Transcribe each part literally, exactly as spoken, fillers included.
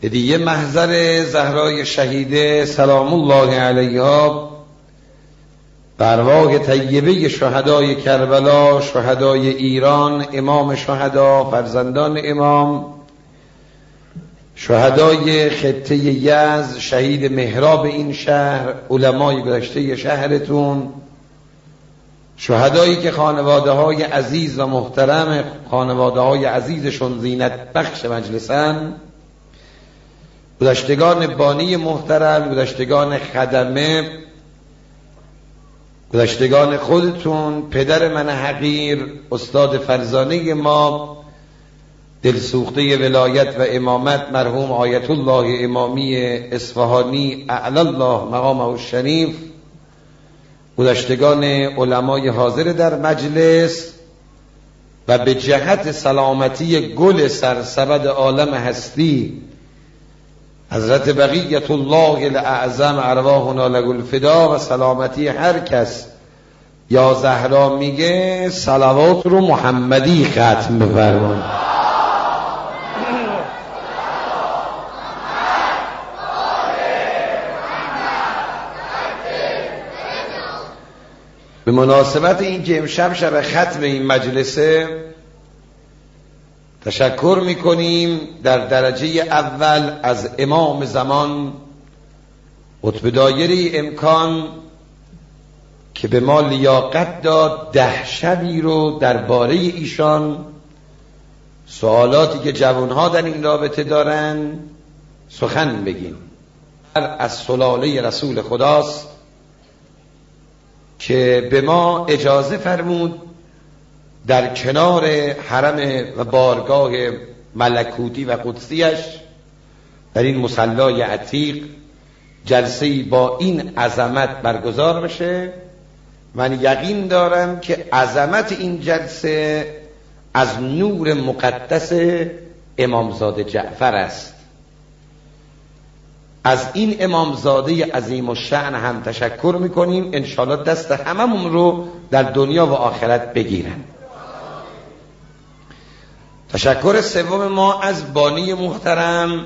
هدیه محضر زهرای شهیده سلام الله علیها، ارواح طیبه شهدای کربلا، شهدای ایران، امام شهدا، فرزندان امام، شهدای خطه یزد، شهید محراب این شهر، علمای گذشته شهرتون، شهدایی که خانواده های عزیز و محترم خانواده های عزیزشون زینت بخش مجلسن، گذشتگان بانی محترم، گذشتگان خدمه، گذشتگان خودتون، پدر من حقیر، استاد فرزانه ما، دلسوخته ولایت و امامت مرحوم آیت الله امامی اصفهانی اعلی الله مقامه الشریف، گذشتگان علمای حاضر در مجلس و به جهت سلامتی گل سرسبد عالم هستی حضرت بقیت الله الاعظم ارواحنا له الفدا و سلامتی هر کس یا زهرا میگه صلوات رو محمدی ختم بفرمایید. به مناسبت این که امشب شب ختم این مجلسه تشکر میکنیم در درجه اول از امام زمان قطب دایره امکان که به ما لیاقت داد ده شبی رو درباره ایشان سوالاتی که جوانها در این رابطه دارن سخن بگیم. از سلاله رسول خداست که به ما اجازه فرمود در کنار حرم و بارگاه ملکوتی و قدسیش در این مصلی عتیق جلسه‌ای با این عظمت برگزار بشه. من یقین دارم که عظمت این جلسه از نور مقدس امامزاده جعفر است. از این امامزاده عظیم الشأن هم تشکر میکنیم، انشاءالله دست هممون رو در دنیا و آخرت بگیرن. تشکر سوم ما از بانی محترم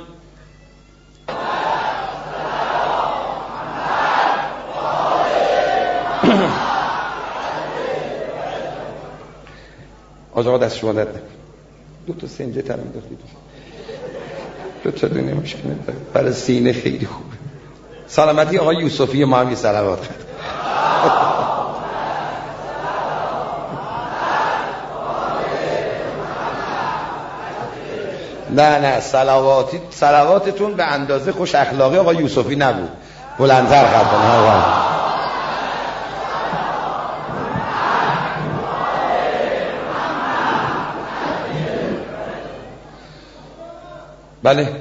آقا دست شما درد دو تا سنجه ترم دارید، دو تا دونه مشکل نداره، برای سینه خیلی خوبه. سلامتی آقای یوسفی ما هم یه صلوات خد. نه نه صلواتی صلواتتون به اندازه خوش اخلاقی آقای یوسفی نبود، بلندتر خد کنه. بله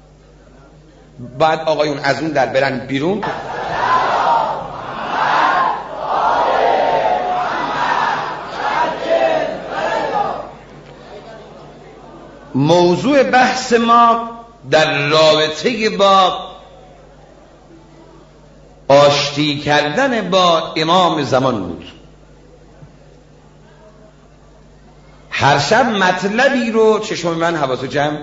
بعد آقایون از اون در برن بیرون. موضوع بحث ما در رابطه با آشتی کردن با امام زمان بود. هر شب مطلبی رو چشم من حواس و جمع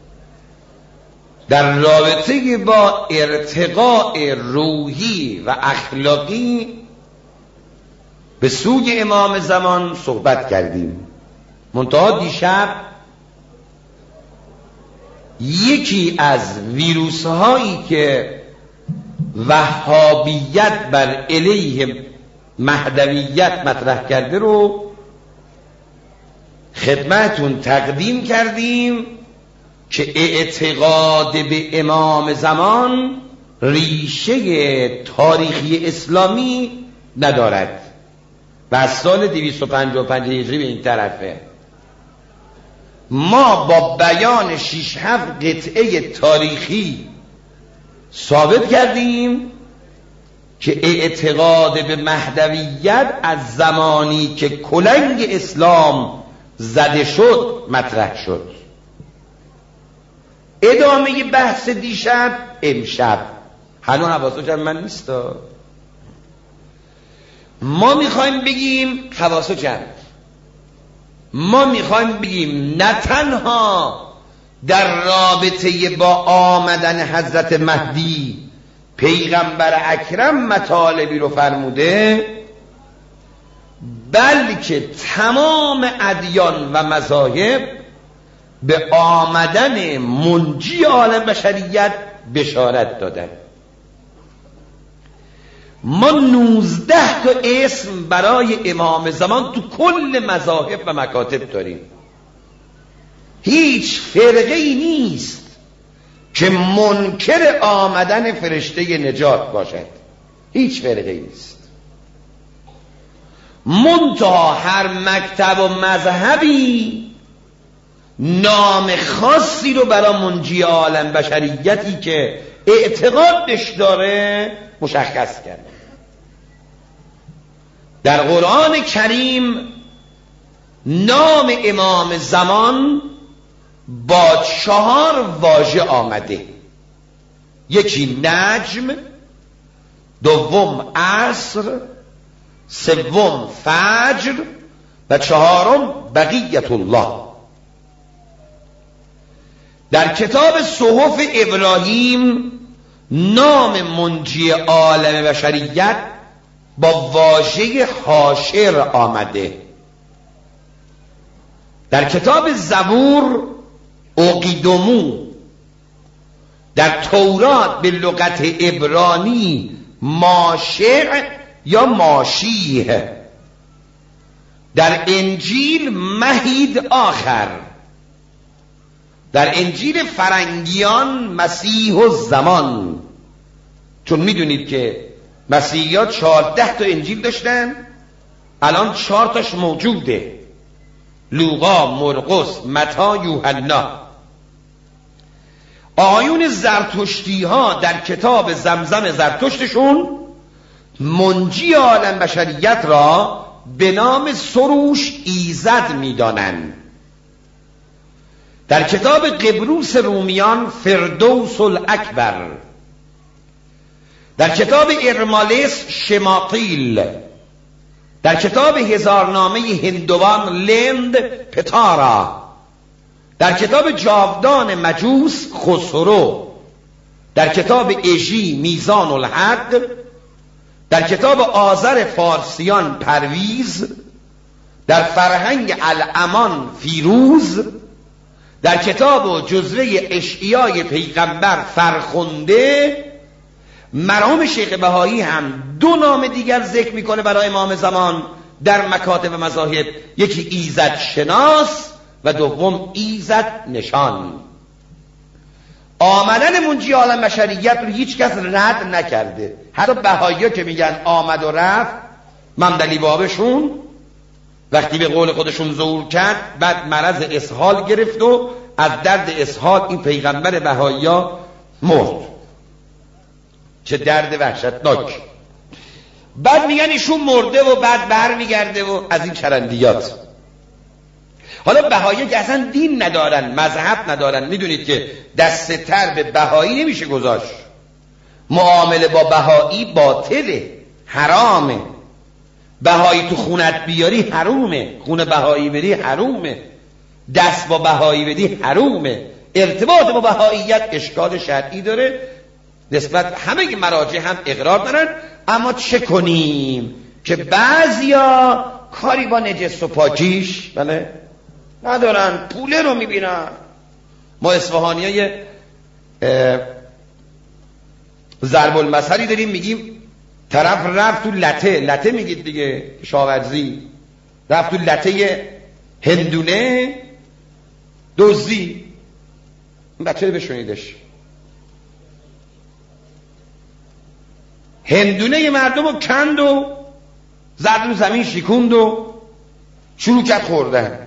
در رابطه با ارتقاء روحی و اخلاقی به سوی امام زمان صحبت کردیم. منتها دیشب یکی از ویروس هایی که وهابیت بر علیه مهدویت مطرح کرده رو خدمتون تقدیم کردیم که اعتقاد به امام زمان ریشه تاریخی اسلامی ندارد و از سال دویست و پنجاه و پنج هجری به این طرفه. ما با بیان شش هفت قطعه تاریخی ثابت کردیم که اعتقاد به مهدویت از زمانی که کلنگ اسلام زده شد مطرح شد. ادامه بحث دیشب امشب هنوز حواسو جمع من نیست. ما میخوایم بگیم حواسو جمع، ما میخوایم بگیم نه تنها در رابطه با آمدن حضرت مهدی پیغمبر اکرم مطالبی رو فرموده، بلکه تمام ادیان و مذاهب به آمدن منجی عالم بشریت بشارت دادن. ما نوزده تا اسم برای امام زمان تو کل مذاهب و مکاتب داریم. هیچ فرقه ای نیست که منکر آمدن فرشته نجات باشد، هیچ فرقه ای نیست. منتها هر مکتب و مذهبی نام خاصی رو برای منجی عالم بشریتی که اعتقادش داره مشخص کرد. در قرآن کریم نام امام زمان با چهار واژه آمده. یکی نجم، دوم عصر، سوم فجر و چهارم بقیت الله. در کتاب صحف ابراهیم نام منجی عالم بشریت با واژه حاشر آمده. در کتاب زبور اوقیدومو، در تورات به لغت عبرانی ماشع یا ماشیه، در انجیل مهید آخر، در انجیل فرنگیان مسیح الزمان. چون میدونید که مسیحیان چهارده تا انجیل داشتن، الان چهار تاش موجوده: لوقا، مرقس، متی، یوحنا. آیون زرتشتی ها در کتاب زمزم زرتشتشون منجی عالم بشریت را به نام سروش ایزد میدانند. در کتاب قبروس رومیان فردوس الاکبر، در کتاب ارمالس شماطیل، در کتاب هزارنامه هندوان لند پتارا، در کتاب جاودان مجوس خسرو، در کتاب اژی میزان الحد، در کتاب آذر فارسیان پرویز، در فرهنگ الامان فیروز، در کتاب جزوه اشعیای پیغمبر فرخنده. مرحوم شیخ بهایی هم دو نام دیگر ذکر میکنه برای امام زمان در مکاتب و مذاهب، یکی ایزد شناس و دوم ایزد نشان. آمدن منجی عالم بشریت رو هیچ کس رد نکرده. حتی بهایی‌ها که میگن آمد و رفت، ممدلی بابشون وقتی به قول خودشون ظهور کرد بعد مرض اسهال گرفت و از درد اسهال این پیغمبر بهایی‌ها مرد. چه درد وحشتناک. بعد میگن ایشون مرده و بعد بر میگرده و از این چرندیات. حالا بهایی که اصلا دین ندارن، مذهب ندارن، میدونید که دست تر به بهایی نمیشه گذاشت. معامله با بهایی باطله، حرامه. بهایی تو خونت بیاری حرومه، خونه بهایی بری حرومه، دست با بهایی بدی حرومه. ارتباط با بهاییت اشکال شرعی داره، نسبت همه مراجع هم اقرار دارن. اما چه کنیم که بعضیا کاری با نجس و پاکیش بله ندارن، پوله رو میبینن. ما اصفهانی های ضرب المثلی داریم، میگیم طرف رفت تو لته، لته میگید دیگه شاورزی، رفت تو لته هندونه دزدی. بچه رو بشونیدش، هندونه مردم رو کند و زد رو زمین شکوند و شروع کرد خوردن.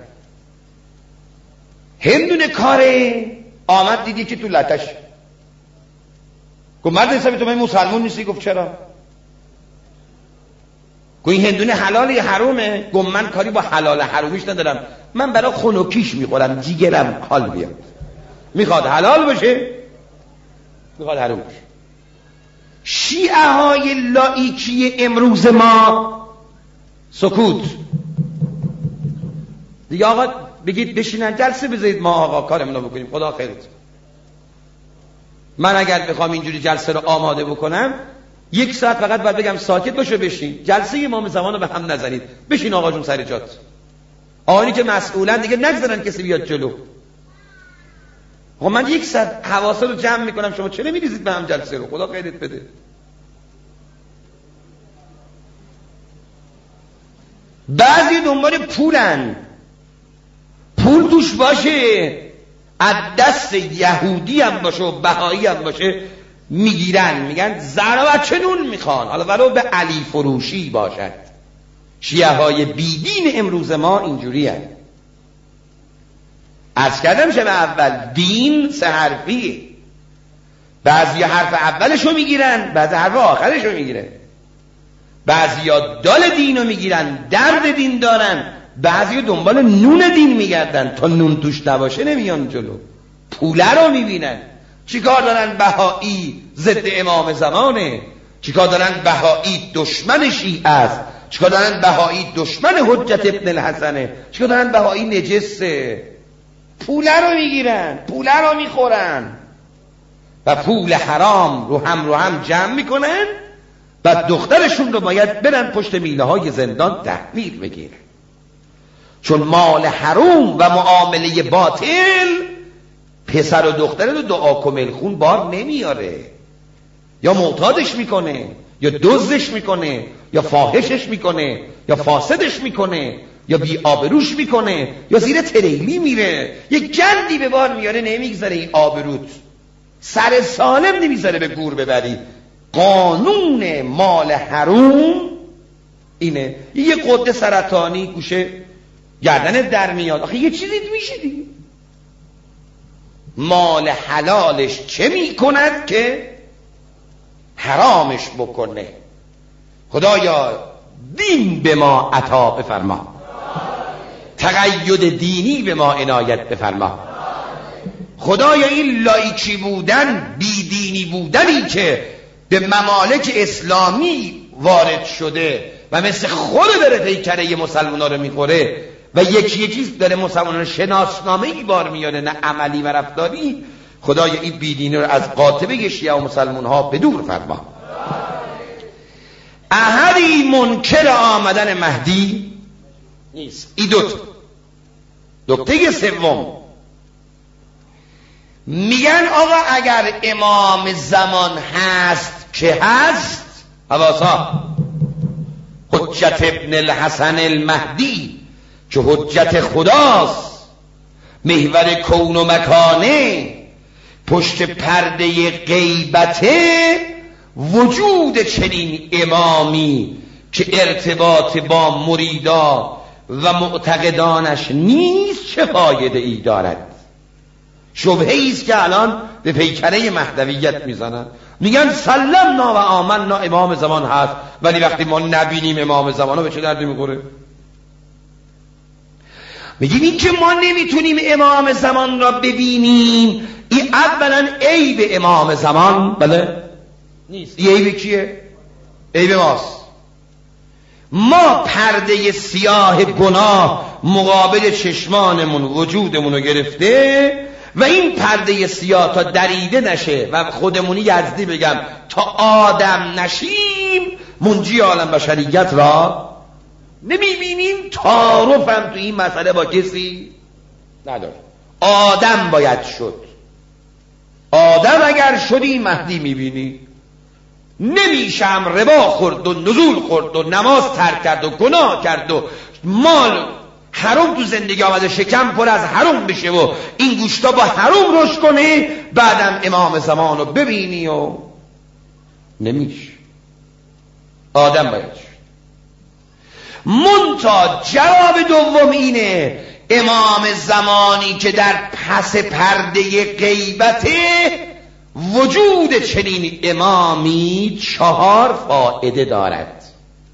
هندونه کاره آمد دیدی که تو لتش. گفت مرد حسابی تو من مسلمون نیستی؟ گفت چرا؟ گفت این هندونه حلال یا حرومه؟ گفت من کاری با حلال حرومیش ندارم، من برای خنکیش میخورم، جیگرم حال بیاد. میخواد حلال باشه، میخواد حروم باشه. شیعه های لایکی امروز ما سکوت دیگه. آقا بگید بشینن جلسه بذارید ما آقا کارمون رو بکنیم، خدا خیرت. من اگر بخوام اینجوری جلسه رو آماده بکنم یک ساعت فقط باید بگم ساکت باشه بشین، جلسه امام زمان رو به هم نزنید، بشین آقا جون سر جات. آقایی که مسئولن دیگه نگذارن کسی بیاد جلو. خب من یک ساعت حواسا رو جمع میکنم، شما چرا نمیریزید به هم جلسه رو؟ خدا خیرت بده. بعضی دنبال پولن، پول توش باشه، از دست یهودی هم باشه و بهایی هم باشه میگیرن، میگن زن و بچه نون میخوان، حالا ولو به علی فروشی باشد. شیعه های بیدین امروز ما اینجوری هست. عرض کردم شب اول دین سه حرفیه، بعضی حرف اولشو میگیرن، بعضی حرف آخرشو میگیرن، بعضی ها دال دینو میگیرن، درد دین دارن، بعضی ها دنبال نون دین میگردن، تا نون توش نباشه نمیان جلو. پوله رو میبینن. چیکار دارن بهایی ضد امام زمانه، چیکار دارن بهایی دشمن شیعه است، چیکار دارن بهایی دشمن حجت ابن الحسنه، چیکار دارن بهایی نجسه. پوله رو میگیرن، پوله رو میخورن و پول حرام رو هم رو هم جمع میکنن و دخترشون رو باید برن پشت میله های زندان تحویل بگیرن، چون مال حرام و معامله باطل پسر و دختر رو دعا کمل خون بار نمیاره، یا معتادش میکنه، یا دزدش میکنه، یا فاحشش میکنه، یا فاسدش میکنه، یا بی آبروش میکنه، یا زیر تریلی میره، یک گندی به بار میاره نمیگذاره این آبروت، سر سالم نمیذاره به گور ببری. قانون مال حرام اینه. یه قده سرطانی گوشه گردنت در میاد، آخه یه چیزی میشه دیگه. مال حلالش چه میکند که حرامش بکنه؟ خدایا دین به ما عطا بفرما، تقید دینی به ما عنایت بفرما. خدایا این لایکی بودن، بیدینی بودنی که به ممالک اسلامی وارد شده و مثل خود داره پیکره مسلمان ها رو میخوره و یکی یکی داره مسلمان ها شناسنامه‌ای بار میاره، نه عملی و رفتاری، خدایا این بیدینی رو از قاطبه شیعه و مسلمان ها بدور فرما. احدی منکر آمدن مهدی نیست. این دوتا. نکته سوم میگن آقا اگر امام زمان هست که هست، حواسا حجت ابن الحسن المهدی که حجت خداست، محور کون و مکانه، پشت پرده غیبته، وجود چنین امامی که ارتباط با مریدا و معتقدانش نیست چه فایده ای دارد؟ شبهه ایست که الان به پیکره مهدویت میزنن، میگن سلمنا و آمنا امام زمان هست، ولی وقتی ما نبینیم امام زمانو به چه دردی میخوره؟ میگیم این که ما نمیتونیم امام زمان را ببینیم، این اولا عیب امام زمان بله نیست. این عیب کیه؟ عیب ماست. ما پرده سیاه گناه مقابل چشمانمون وجودمون رو گرفته و این پرده سیاه تا دریده نشه و خودمونی یزدی بگم تا آدم نشیم منجی عالم بشریت را نمیبینیم. تعارف هم تو این مسئله با کسی نداره. آدم باید شد. آدم اگر شدی مهدی میبینی. نمیشم ربا خورد و نزول خورد و نماز ترک کرد و گناه کرد و مال حرام تو زندگی آمده، شکم پر از حرام بشه و این گوشتا با حرام رشد کنه، بعدم امام زمان رو ببینی و نمیشه. آدم باید شد. منتها جواب دوم اینه، امام زمانی که در پس پرده غیبته، وجود چنین امامی چهار فائده دارد.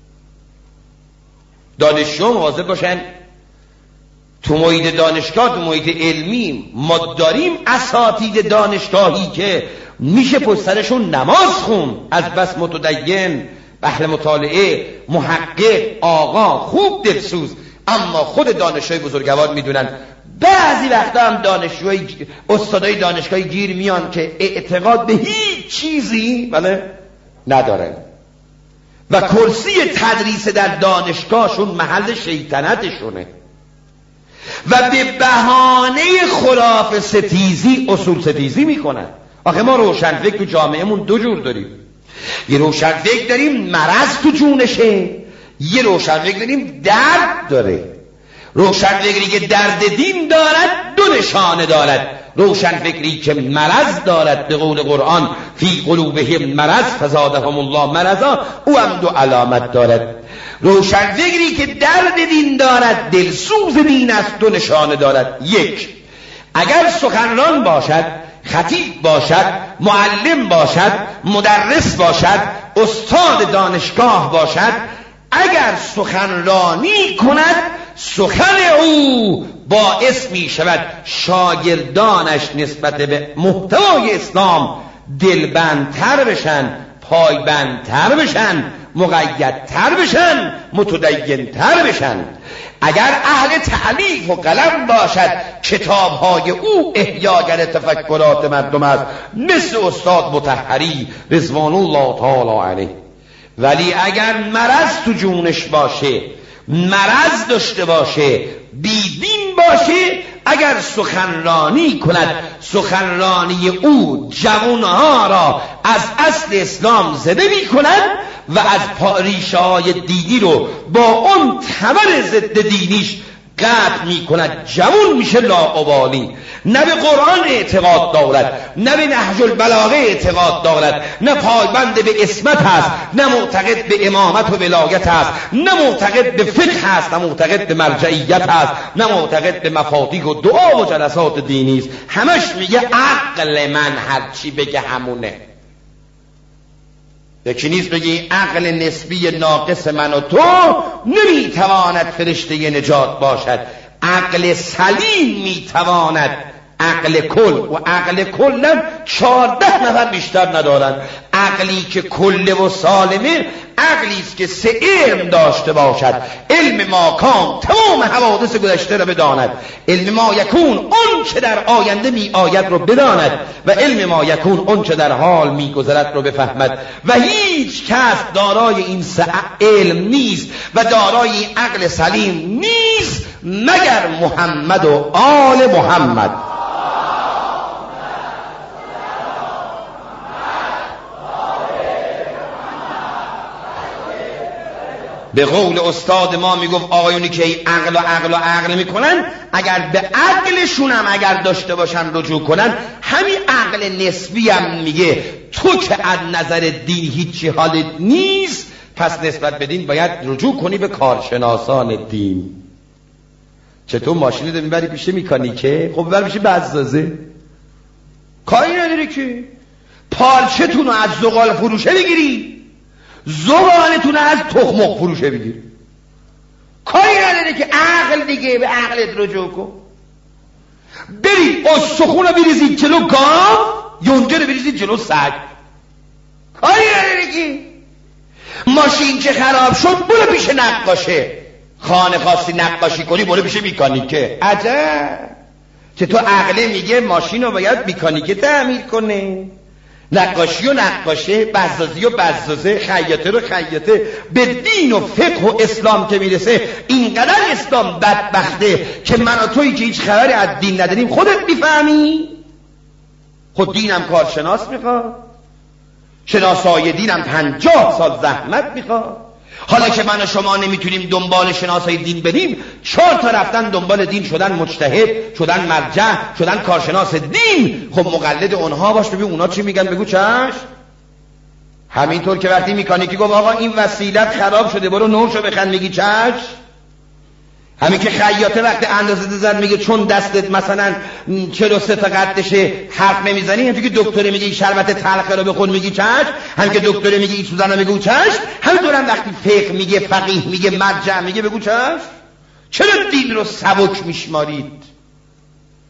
دانشجو مواظب باشن تو محیط دانشگاه، تو محیط علمی ما داریم اساتید دانشگاهی که میشه پشت سرشون نماز خون، از بس متدین، اهل مطالعه، محقق، آقا، خوب دلسوز، اما خود دانشجوی بزرگوار میدونن بعضی وقتا هم دانشجوی استادای دانشگاهی گیر میان که اعتقاد به هیچ چیزی بله ندارن و کرسی تدریس در دانشگاهشون محل شیطنتشونه و به بهانه خرافه ستیزی اصول ستیزی میکنن. آخه ما روشنفکر تو جامعهمون دو جور داریم، یه روشنفکر داریم مرض تو جونشه، یه روشنفکر داریم درد داره. روشنفکری که درد دین دارد دو نشانه دارد، روشنفکری که مرض دارد به قول قرآن فی قلوبهم مرض فزادهم الله مرضا، او هم دو علامت دارد. روشنفکری که درد دین دارد دلسوز دین است دو نشانه دارد. یک، اگر سخنران باشد، خطیب باشد، معلم باشد، مدرس باشد، استاد دانشگاه باشد، اگر سخنرانی کند سخن او باعث می شود شاگردانش نسبت به محتوای اسلام دلبندتر بشن، پایبندتر بشن، مقیدتر بشن، متدینتر بشن. اگر اهل تعلیف و قلم باشد کتابهای او احیاگر تفکرات مردم است، مثل استاد مطهری رضوان الله تعالی علیه. ولی اگر مرض تو جونش باشه، مرض داشته باشه، بیدین باشه، اگر سخنرانی کند سخنرانی او جوانها را از اصل اسلام زده می کند و از ریشه های دینی رو با اون تبر ضد دینیش قطع می کند، جوان میشه لاابالی، نه به قرآن اعتقاد دارد، نه به نهج البلاغه اعتقاد دارد، نه پایبند به اسمت هست، نه معتقد به امامت و ولایت هست، نه معتقد به فقه هست، نه معتقد به مرجعیت هست، نه معتقد به مفاتیح و دعا و جلسات دینی است. همش میگه عقل من هرچی بگه همونه. یکی نیست بگی عقل نسبی ناقص من و تو نمیتواند فرشته نجات باشد. عقل سلیم میتواند، عقل کل، و عقل کلم چهارده نفر بیشتر ندارن. عقلی که کل و سالمه عقلی است که سه علم داشته باشد: علم ما کان، تمام حوادث گذشته را بداند، علم ما یکون، اون چه در آینده می آید رو بداند، و علم ما یکون، اون چه در حال می گذرد رو بفهمد. و هیچ کس دارای این سه علم نیست و دارای عقل سلیم نیست مگر محمد و آل محمد. به قول استاد ما میگفت آقایونی که عقل و عقل و عقل میکنن، اگر به عقلشون هم اگر داشته باشن رجوع کنن، همین عقل نسبی هم میگه تو که از نظر دین هیچی حالت نیست، پس نسبت به دین باید رجوع کنی به کارشناسان دین. چطور ماشینی رو میبری پیش مکانیکه؟ خب ببر پیش بزازه، کاری نداره که. پارچه‌تون رو از زغال فروشه بگیری، زبانتون از تخمق فروشه بگیر، کاری نداره که. عقل دیگه، به عقلت رجوع کن. بری استخون رو بریزید جلو گاو، یونجه رو بریزید جلو سگ، کاری نداره که. ماشین که خراب شد برو پیش نقاشه، خانه خواستی نقاشی کنی برو پیش میکانیکه. عجب، که تو عقله میگه ماشین رو باید میکانیکه تعمیر کنه، نقاشی و نقاشه، بزازی و بزازه، خیاطه رو خیاطه. به دین و فقه و اسلام که میرسه اینقدر اسلام بدبخته که من و تویی که هیچ خبری از دین نداریم خودت میفهمی. خود دینم کارشناس میخواد، شناسای دینم پنجاه سال زحمت میخواد. حالا که من و شما نمیتونیم دنبال شناسای دین بریم، چهار تا رفتن دنبال دین، شدن مجتهد، شدن مرجع، شدن کارشناس دین. خب مقلد اونها باش، ببین اونا چی میگن، بگو چش. همینطور که وقتی میکانیکی گفت آقا این وسیلت خراب شده برو نورشو بخن، میگی چش. همین که خیاطه وقتی اندازه زد میگه چون دستت مثلا چهل و سه تا قدشه حرف نمیزنی، همین که دکتر میگه این شربت تلخ رو بخور میگی چش. همین که دکتر میگه این سوزن رو بگو چش. همینطورم وقتی فقه میگه، فقیه میگه، مرجع میگه بگو چش. چرا دین رو سبک میشمارید؟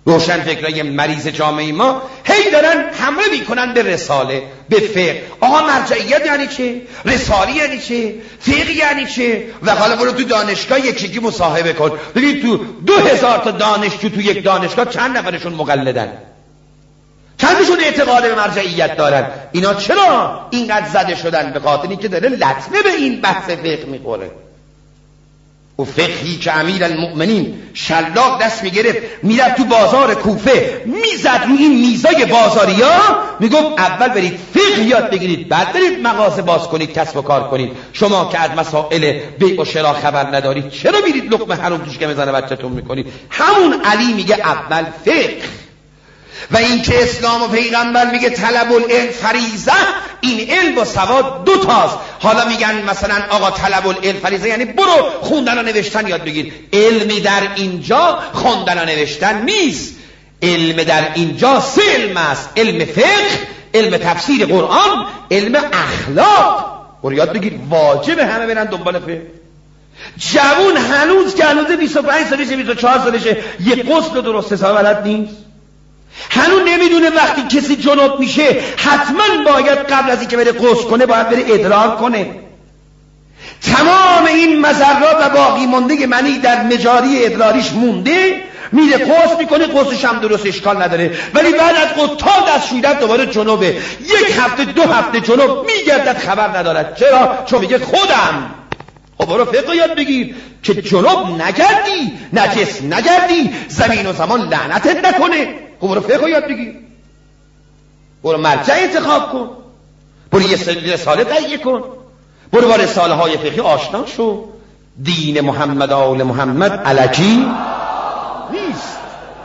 روشن فکرای مریض جامعه ما هی دارن حمله میکنن به رساله، به فقه. آها مرجعیت یعنی چه؟ رساله یعنی چه؟ فقه یعنی چه؟ و حالا برو تو دانشگاه یکی یکی مصاحبه کن ببین تو دو هزار تا دانشجو تو یک دانشگاه چند نفرشون مقلدن، چندشون اعتقاد به مرجعیت دارن. اینا چرا اینقدر زده شدن؟ به خاطر اینکه داره لطمه به این بحث فقه میخوره. و فقهی که امیر المؤمنین شلاق دست میگرفت میرفت تو بازار کوفه میزد روی این میزای بازاریا میگفت اول برید فقه یاد بگیرید بعد برید مغازه باز کنید کسب و کار کنید. شما که از مسائل بیع و شرا خبر ندارید چرا میرید لقمه حرام توش که میزنه بچه‌تون میکنید؟ همون علی میگه اول فقه. و این که اسلام و پیغمبر میگه طلب العلم فریضه، این علم و سواد دو تاست. حالا میگن مثلا آقا طلب العلم فریضه یعنی برو خوندن و نوشتن یاد بگیر. علمی در اینجا خوندن و نوشتن نیست، علم در اینجا سه علم است: علم فقه، علم تفسیر قرآن، علم اخلاق. برو یاد بگیر. واجب همه برن دنبال فقه. جوون هنوز که هنوز بیست و پنج سالشه بیست و چهار سالشه یه غسل درست حساب بلد نیست، هنوز نمیدونه وقتی کسی جنوب میشه حتما باید قبل از اینکه بره غسل کنه باید بره ادرار کنه. تمام این مضرات و باقی مونده منی در مجاری ادراریش مونده، میره غسل میکنه، غسلش هم درست اشکال نداره، ولی بعد از غسل تا دستشویی دوباره جنوبه، یک هفته دو هفته جنوب میگردد خبر ندارد. چرا؟ چون میگه خودم. خب برو فقه یاد بگیر که جنوب نگردی، نجس نگردی، زمین و زمان لعنتت نکنه. خب برو فقه یاد بگیر، برو مرجع انتخاب کن، برو یه رساله تهیه کن، برو با رساله های فقهی آشنا شو. دین محمد آل محمد الکی نیست.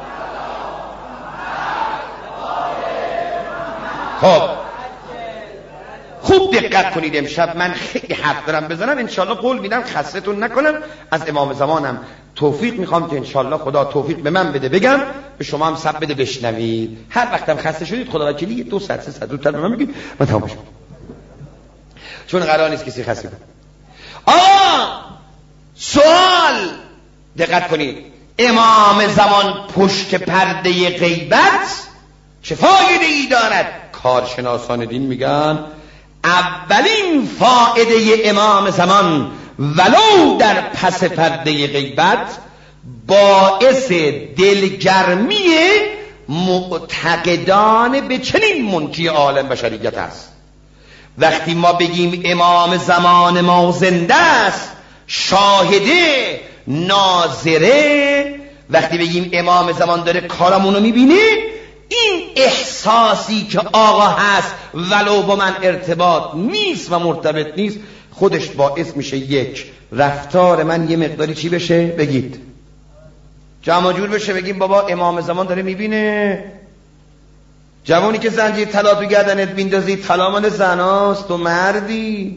خب خوب دقت کنید. امشب من خیلی حرف دارم بزنم، انشالله قول میدم خستتون نکنم. از امام زمانم توفیق میخوام که انشالله خدا توفیق به من بده بگم، به شما هم سب بده بشنوید. هر وقتم خسته شدید خدا وکیلی دو ساعت سه ساعت زودتر به من بگید من تمام بشم، چون قرار نیست کسی خسته کنه. آه سوال دقت کنید. امام زمان پشت پرده غیبت چه فایده ای دارد؟ کارشناسان دین میگن اولین فایده امام زمان ولو در پس پرده غیبت باعث دلگرمی معتقدان به چنین منجی عالم بشریت است. وقتی ما بگیم امام زمان ما زنده است، شاهده، ناظره، وقتی بگیم امام زمان داره کارمونو میبینه، این احساسی که آقا هست ولو با من ارتباط نیست و مرتبط نیست، خودش باعث میشه یک رفتار من یه مقداری چی بشه؟ بگید جمع جور بشه. بگیم بابا امام زمان داره میبینه. جوانی که زنجیر طلا تو گردنت بیندازی طلا مال زناست، تو مردی.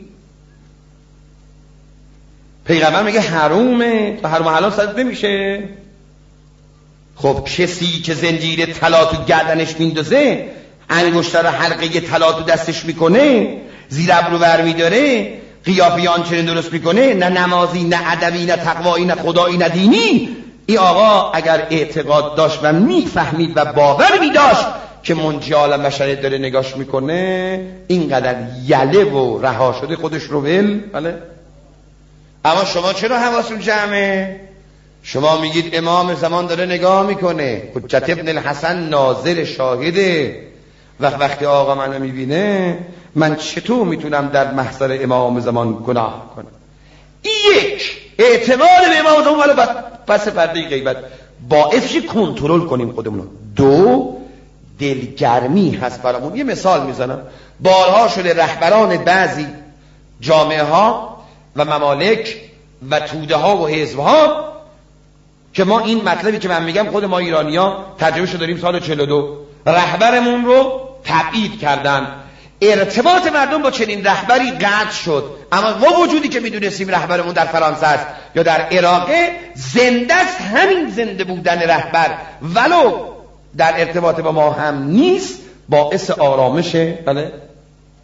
پیغمبر میگه حرومه، تو حروم حلال صد نمیشه. خب کسی که زنجیر طلا تو گردنش میندازه، انگشتر حلقه طلا تو دستش میکنه، زیر ابرو ور میداره، قیافه آنچنین درست میکنه، نه نمازی نه ادبی نه تقوایی نه خدایی نه دینی، این آقا اگر اعتقاد داشت و میفهمید و باور میداشت که منجی عالم بشریت داره نگاش میکنه، اینقدر یله و رها شده خودش رو ول. بله. اما شما چرا حواستون جمعه؟ شما میگید امام زمان داره نگاه میکنه، حجت ابن الحسن ناظر شاهده، وقت وقتی آقا منو میبینه من چطور میتونم در محضر امام زمان گناه کنم؟ یک، اعتماد به امام زمان ولی پس پرده غیبت باعث شی کنترل کنیم خودمونو. دو، دلگرمی هست برامون. یه مثال میزنم. بارها شده رهبران بعضی جامعه ها و ممالک و توده ها و حزب ها که ما این مطلبی که من میگم خود ما ایرانی ها تجربه شو داریم، سال چهل و دو رهبرمون رو تبعید کردن. ارتباط مردم با چنین رهبری قطع شد، اما با وجودی که میدونستیم رهبرمون در فرانسه است یا در عراق، زنده است. همین زنده بودن رهبر ولو در ارتباط با ما هم نیست باعث آرامشه. بله.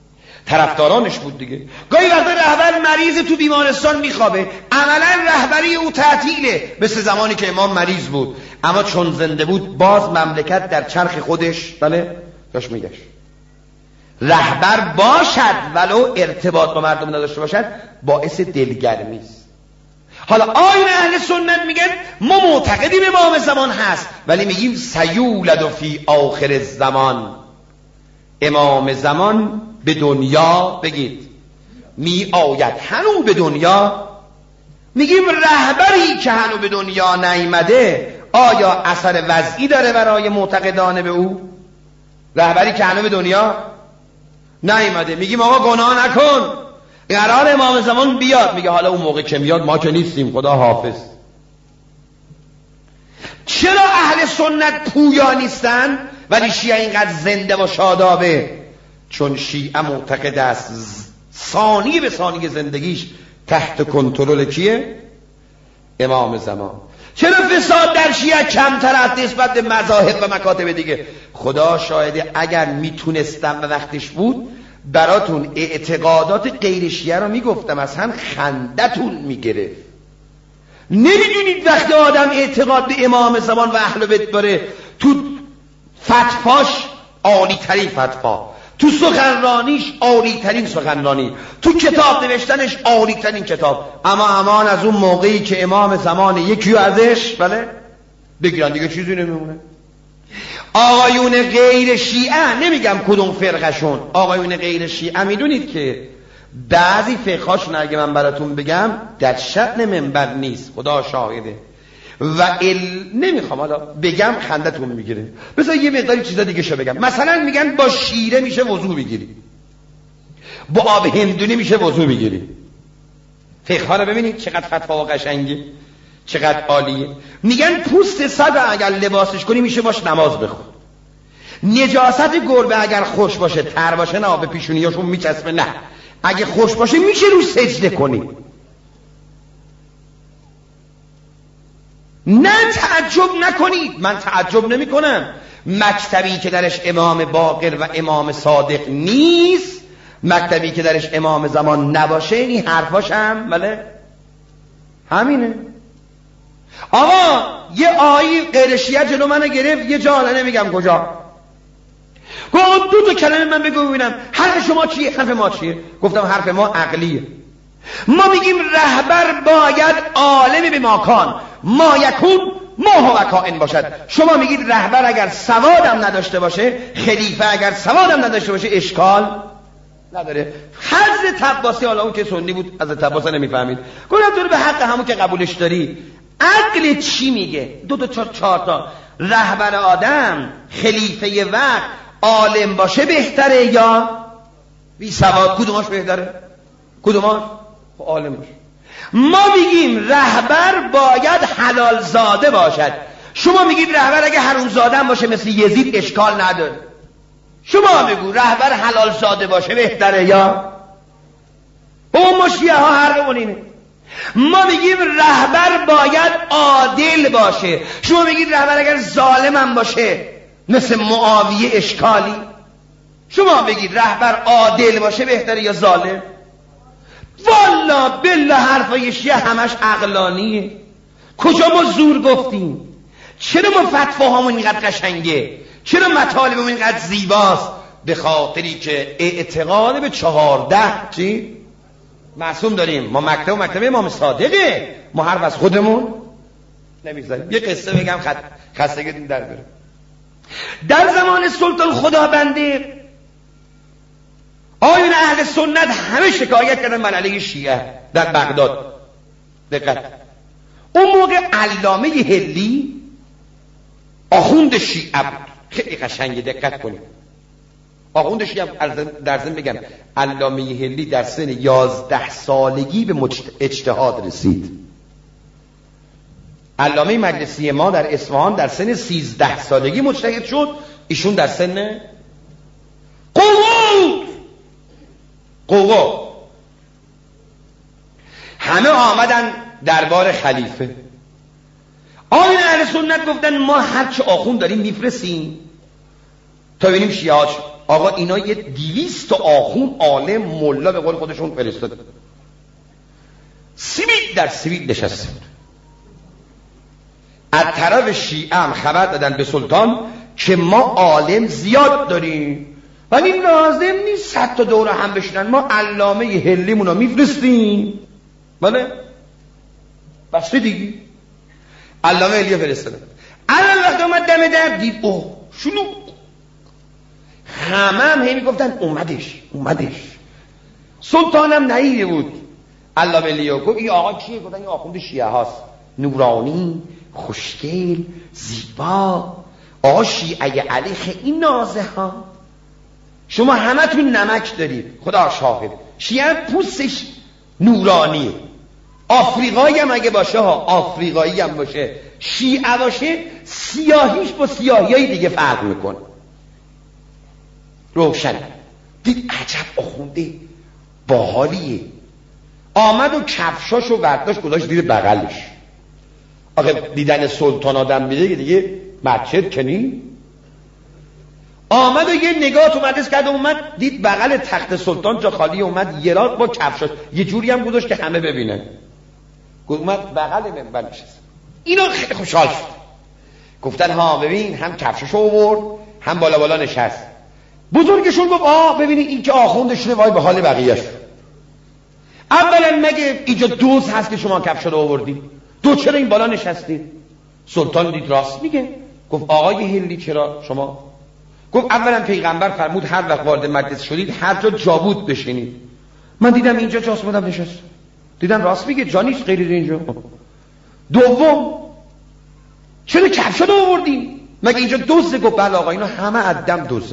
طرفدارانش بود دیگه. گاهی وقتا رهبر مریض تو بیمارستان میخوابه، عملا رهبری او تعطیله، مثل زمانی که امام مریض بود اما چون زنده بود باز مملکت در چرخ خودش بله داشت میگشت. رهبر باشد ولو ارتباط با مردم نداشته باشد باعث دلگرمی است. حالا آیین اهل سنت میگن ما معتقدیم امام زمان هست، ولی میگیم سیولد فی آخر الزمان، امام زمان به دنیا بگید می آید. هنو به دنیا میگیم رهبری که هنو به دنیا نیامده آیا اثر وضعی داره برای معتقدان به او؟ رهبری که هنو به دنیا نیامده میگیم آقا گناه نکن، قرار امام زمان بیاد، میگه حالا اون موقع که میاد ما که نیستیم خدا حافظ. چرا اهل سنت پویا نیستن ولی شیعه اینقدر زنده و شادابه؟ چون شیعه معتقد است ثانی به ثانی زندگیش تحت کنترل کیه؟ امام زمان. چرا فساد در شیعه کمتر است نسبت به مذاهب و مکاتب دیگه؟ خدا شاهده اگر میتونستم و وقتش بود براتون اعتقادات غیر شیعه رو میگفتم، اصلا خندتون میگرفت. نمیدونید وقتی آدم اعتقاد به امام زمان و اهل بیت داره تو فتواش عالی ترین فتوا، تو سخنرانیش عالی ترین سخنرانی، تو کتاب نوشتنش عالی ترین کتاب، اما امان از اون موقعی که امام زمان یکیو ازش بله بگیرن دیگه چیزی نمیمونه. آقایون غیر شیعه، نمیگم کدوم فرقشون، آقایون غیر شیعه میدونید که بعضی فقهاشون اگه من براتون بگم در شأن منبر نیست، خدا شاهده، و ال... نمیخوام حالا بگم خندتون میگیره. بذار یه مقداری چیزا دیگه شو بگم. مثلا میگن با شیره میشه وضو بگیری، با آب هندونی میشه وضو بگیری. فقه ها رو ببینید چقدر فتوا و قشنگه، چقدر عالیه. میگن پوست سگ اگر لباسش کنی میشه باش نماز بخون. نجاست گربه اگر خوش باشه تر باشه نه به پیشونیاشون میچسبه، نه اگه خوش باشه میشه روش سجده کنی. نه تعجب نکنید، من تعجب نمی کنم. مکتبی که درش امام باقر و امام صادق نیست، مکتبی که درش امام زمان نباشه، این حرفاش هم بله همینه. آقا یه آیی غیر شیعه جلو من گرفت، یه جا نمیگم کجا، گفت دو تا کلمه من بگو ببینم حرف شما چیه؟ حرف ما چیه؟ گفتم حرف ما عقلیه. ما میگیم رهبر باید عالم به ماکان ما یکون ما هو کائن باشد. شما میگید رهبر اگر سوادم نداشته باشه، خلیفه اگر سوادم نداشته باشه اشکال نداره. حضرت عباسی، حالا اون که سنی بود حضرت عباس نمیفهمید، گفتم تو رو به حق همون که قبولش داری عقل چی میگه؟ دو تا چهار, چهار تا رهبر آدم خلیفه وقت عالم باشه بهتره یا بی سواد؟ کدوماش بهتره؟ کدوماش؟ عالم باشه. ما میگیم رهبر باید حلال زاده باشد، شما میگید رهبر اگه حروم زاده باشه مثل یزید اشکال نداره. شما بگو رهبر حلال زاده باشه بهتره یا اون مشیعه ها حرفمون اینه. ما میگیم رهبر باید عادل باشه، شما میگید رهبر اگر ظالمم باشه مثل معاویه اشکالی. شما بگید رهبر عادل باشه بهتره یا ظالم؟ والا بالله حرفای شیعه همش عقلانیه. کجا ما زور گفتیم؟ چرا ما فتواهامون اینقدر قشنگه؟ چرا مطالبمون اینقدر زیباست؟ به خاطری که اعتقاد به چهارده چی؟ معصوم داریم. ما مکتب و مکتب امام صادقه، ما حرف از خودمون نمیزنیم. یه قصه بگم خستگی در بره. در زمان سلطان خدابنده آیون اهل سنت همه شکایت کردن من علیه شیعه در بغداد. دقت، اون موقع علامه هلی آخوند شیعه بود. خیلی قشنگه، دقت کنید. آخوند شیعه در ضمن بگم علامه هلی در سن یازده سالگی به اجتهاد رسید. علامه مجلسی ما در اصفهان در سن سیزده سالگی مجتهد شد، ایشون در سن قوت قوا. همه آمدن دربار خلیفه. آیین اهل سنت گفتن ما هرچه آخوند داریم میفرستیم، تا ببینیم شیعه هاش. آقا اینا یه دویست تا آخون عالم ملا به قول خودشون فرستاد، سیبیل در سیبیل نشسته بود. از طرف شیعه هم خبر دادن به سلطان که ما عالم زیاد داریم ولی لازم نیست صد تا دوره هم بشینن، ما علامه هلیمون رو میفرستیم. بله بس دیگه علامه هلی فرستادن. الان وقت اومد دم در دید اوه شلوغ، همه هم هی میگفتن اومدش اومدش. سلطانم نهیده بود. علامه هلی گفت این آقا کیه؟ گفتن این آخوند شیعه هاست، نورانی، خوشگل، زیبا. آقا شیعه علی خیلی نازه ها. شما همه تون نمک دارید، خدا شاهد. شیعه پوستش نورانیه. آفریقایی هم اگه باشه ها، آفریقایی هم باشه، شیعه باشه، سیاهیش با سیاهی های دیگه فرق میکنه. روشن دید عجب آخونده باحالیه. آمد و کفشاشو برداشت گذاشت زیر بغلش. آخه دیدن سلطان آدم میده دیگه مسجد کنی. آمد و یه نگاه تو مدرس کرد و اومد دید بغل تخت سلطان جا خالی، اومد یه رات با کفشاش یه جوری هم گذاشت که همه ببینن. اومد بغل منبر نشست. اینا خیلی خوشحال شد. گفتن ها ببین هم کفششو آورد هم بالا بالا نشست. بزرگشون گفت آه ببینید این که آخوندشونه وای به حال بقیه‌اش. اولا مگه اینجا دوز هست که شما کفش رو آوردید؟ دو چرا این بالا نشستید؟ سلطان دید راست میگه. گفت آقای هلی چرا شما؟ گفت اولا پیغمبر فرمود هر وقت وارد مجلس شدید هر جا جا بود بشینید. من دیدم اینجا جاست بودم نشست. دیدم راست میگه جا نیست غیر اینجا. دوم چرا کفش رو آوردین؟ مگه اینجا دوزه؟ گفت بله آقا اینا همه عدم دوزه.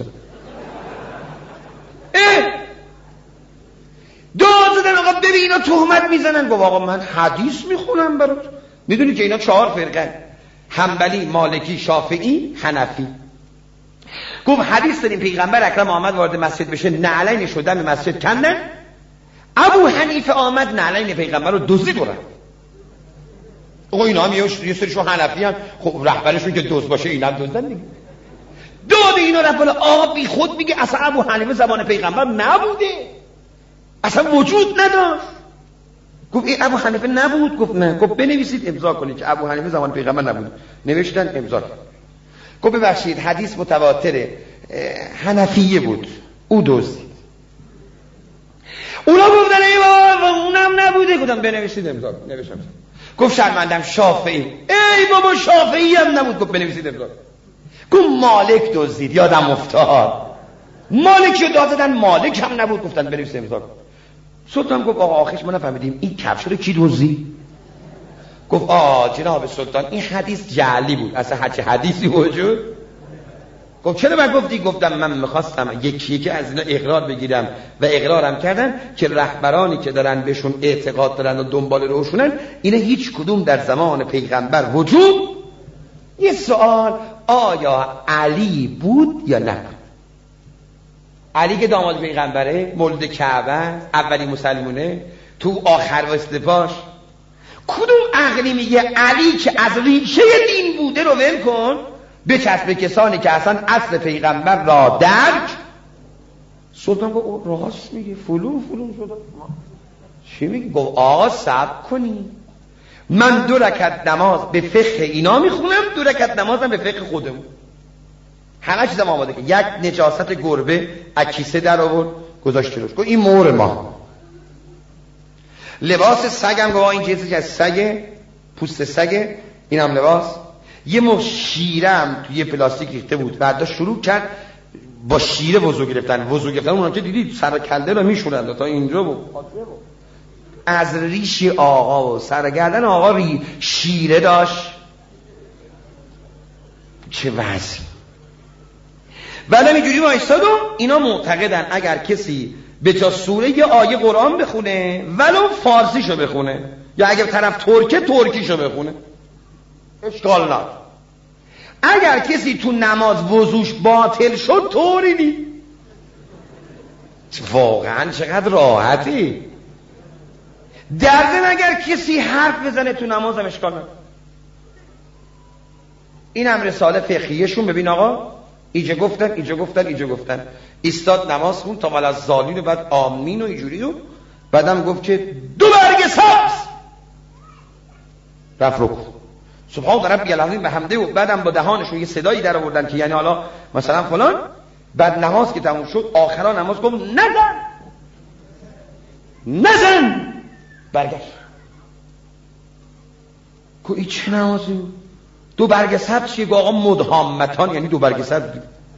داد زدن آقا ببین اینا تهمت میزنن. گفت آقا من حدیث میخونم برات. میدونی که اینا چهار فرقه، حنبلی، مالکی، شافعی، حنفی. گفت حدیث داریم پیغمبر اکرم آمد وارد مسجد بشه نعلین شدن به مسجد کندن. ابو حنیفه آمد نعلین پیغمبر رو دزدید برد. آقا اینا هم یه سریشون حنفی هم، خب رهبرشون که دزد باشه اینا هم دزدن دیگه. داد اینا رفت بالا. آقا بی خود میگه اصلا ابو حنیفه زمان پیغمبر نبوده، اصلا وجود نداشت. گفت این ابو حنیفه نبود؟ گفت نه. گفت بنویسید امضا کنید که ابو حنیفه زمان پیغمبر نبود. نوشتن امضا کرد. گفت ببخشید حدیث متواتره حنفیه بود او دزدید. اونا گفتن ای بابا اونم نبوده. گفتم بنویسید امضا. نوشتم. گفت شرمندم شافعی. ای بابا شافعی هم نبود. گفت بنویسید امضا. گفت مالک دزدید. یادم افتاد مالک رو داد دادن، مالک هم نبود. گفتن بنویسید امضا. سلطان گفت آقا آخرش ما نفهمیدیم این کفش رو کی دزدید؟ گفت آه جناب سلطان این حدیث جعلی بود، اصلا هرچه حدیثی وجود. گفت چرا من گفتی؟ گفتم من میخواستم یکی یکی از اینا اقرار بگیرم و اقرارم کردن که رهبرانی که دارن بهشون اعتقاد دارن و دنبال روشونن اینا هیچ کدوم در زمان پیغمبر وجود. یه سوال آیا علی بود یا نه؟ علی که داماد پیغمبره، مولد کعبه، اولی مسلمونه، تو آخر واسطه باش. کدوم عقلی میگه علی که از ریشه دین بوده رو ول کن بچسب کسانی که اصلا اصل پیغمبر را درک؟ سلطان گفت راست میگه فلون فلون شده. چی میگه؟ گفت آقا صبر کنی من دو رکعت نماز به فقه اینا میخونم، دو رکعت نمازم به فقه خودمون. همه چیزم آماده که یک نجاست گربه از کیسه در آورد گذاشت روش. گفت این مور ما. لباس سگم گفت این جنسی که از سگ، پوست سگ، این هم لباس. یه مو شیرم توی پلاستیک ریخته بود. بعدا شروع کرد با شیره وضو گرفتن. وضو گرفتن اونم که دیدید سر کله رو میشورند تا اینجا بود. از ریش آقا و سرگردن آقا ری شیره داشت. چه وضعی. بعد اینجوری وایساد و اینا معتقدن اگر کسی به جا سوره یه آیه قرآن بخونه ولو فارسیشو بخونه یا اگر طرف ترکه ترکیشو بخونه اشکال نداره. اگر کسی تو نماز وضوش باطل شد طوری نی. واقعا چقدر راحتی. در ضمن اگر کسی حرف بزنه تو نماز هم اشکال نداره. این هم رساله فقهیشون. ببین آقا اینجا گفتن اینجا گفتن اینجا گفتن. ایستاد نماز خون تا ولا الضالین، بعد آمین و اینجوری و بعدم گفت که دو برگ سبز رفت رکوع. سبحان ربی العظیم و حمده. و بعدم با دهانشون یه صدایی در آوردن که یعنی حالا مثلا فلان. بعد نماز که تموم شد آخرا نماز گفت نزن نزن برگشت. که این چه نمازی؟ دو برگ سبز چیه؟ آقا مدهامتان یعنی دو برگ سبز.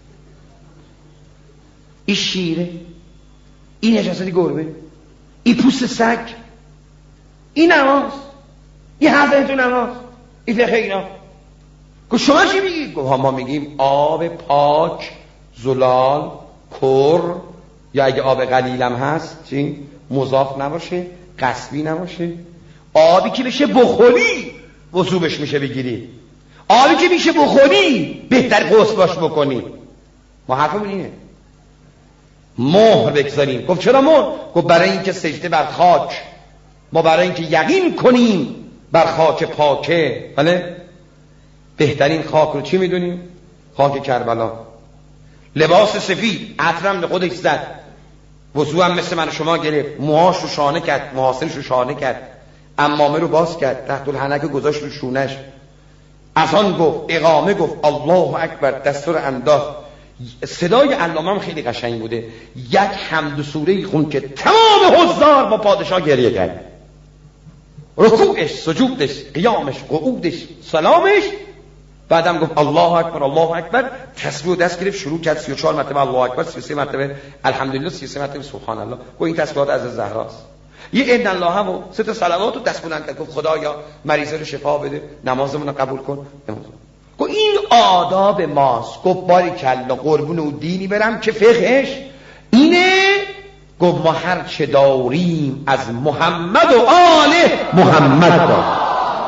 این شیره، این نجاستی گربه، این پوست سگ، این نماز، این حرفه تو نماز، این فقه اینا. که شما چی میگی؟ که ما میگیم آب پاک زلال کر، یا اگه آب قلیلم هست چی؟ مضاف نباشه، قصبی نباشه، آبی که بشه بخوری وضوبش میشه بگیری، آبی که میشه بخوری بهتر غسل باش بکنی. ما حرفمون اینه. مهر بگذاریم. گفت چرا مهر؟ گفت برای اینکه سجده بر خاک، ما برای اینکه یقین کنیم بر خاک پاکه. بله بهترین خاک رو چی میدونیم؟ خاک کربلا. لباس سفید، عطرم به خودش زد، وضو هم مثل من شما گرفت، موهاش رو شانه کرد، محاسنش رو شانه کرد، عمامه رو باز کرد، تحت الحنک گذاشت رو شونش، از آن گفت، اقامه گفت، الله اکبر، دستور انداخت. صدای علامه هم خیلی قشنگ بوده. یک حمد سوره خون که تمام حضار با پادشاه گریه کرد. رکوعش، سجودش، قیامش، قعودش، سلامش. بعدم گفت الله اکبر الله اکبر، تسبیح دست گرفت شروع کرد سی و چهار مرتبه الله اکبر، سی و سه مرتبه الحمدلله، سی و سه مرتبه سبحان الله. گفت این تسبیحات از زهراست. یه ان الله هم و سه تا صلوات رو دست بلند کرد، گفت خدایا مریضه رو شفا بده، نمازمون رو قبول کن. گفت این آداب ماست. گفت باریکلا، قربون و دینی برم که فقهش اینه. گفت ما هر چه داریم از محمد و آل محمد داریم.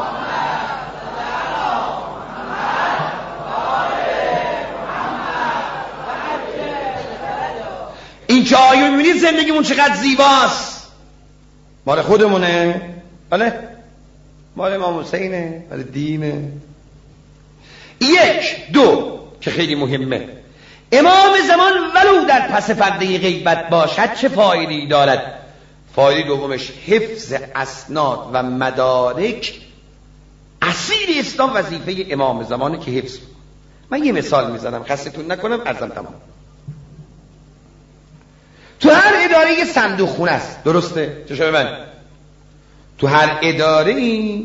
این که آیه میبینید زندگیمون چقدر زیباست. مال خودمونه؟ بله مال امام حسینه، مال دینه. یک دو که خیلی مهمه، امام زمان ولو در پس پرده غیبت باشد چه فایده‌ای دارد؟ فایده دومش حفظ اسناد و مدارک. اصیل اسلام وظیفه امام زمانه که حفظ. من یه مثال میزنم خستتون نکنم، عرضم تمام. تو هر اداره یه صندوق خونه است، درسته؟ چشم من تو هر اداره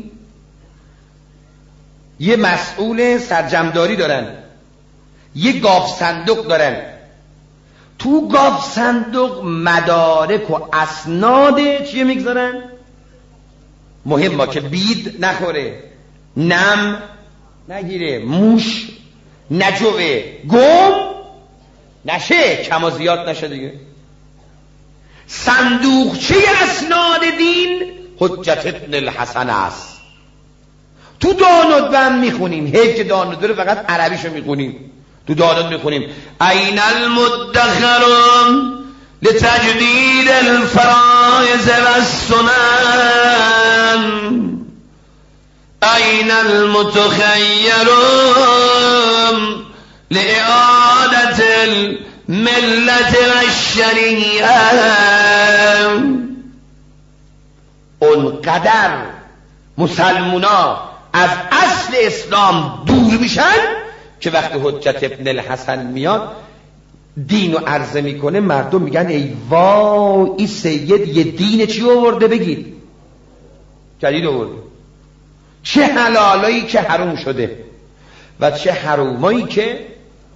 یه مسئول سرجمداری دارن، یه گاف صندوق دارن. تو گاف صندوق مدارک و اسناد چیه میگذارن؟ مهمه که بید نخوره، نم نگیره، موش نجوه، گم نشه، کم و زیاد نشه دیگه. صندوقچه اسناد دین حجت ابن الحسن است. تو دانودبه هم میخونیم، هی که دانودبه رو فقط عربیشو میخونیم. تو دانود میخونیم این المدخرون لتجدید الفرائض و السنن، این المتخیرون لإعادة الملت و الشریعه. اونقدر مسلمونا از اصل اسلام دور میشن که وقتی حجت ابن الحسن میاد دین رو عرضه میکنه، مردم میگن ای وای این سید یه دین چی آورده؟ بگید جدید آورده. چه حلالایی که حروم شده و چه حرومایی که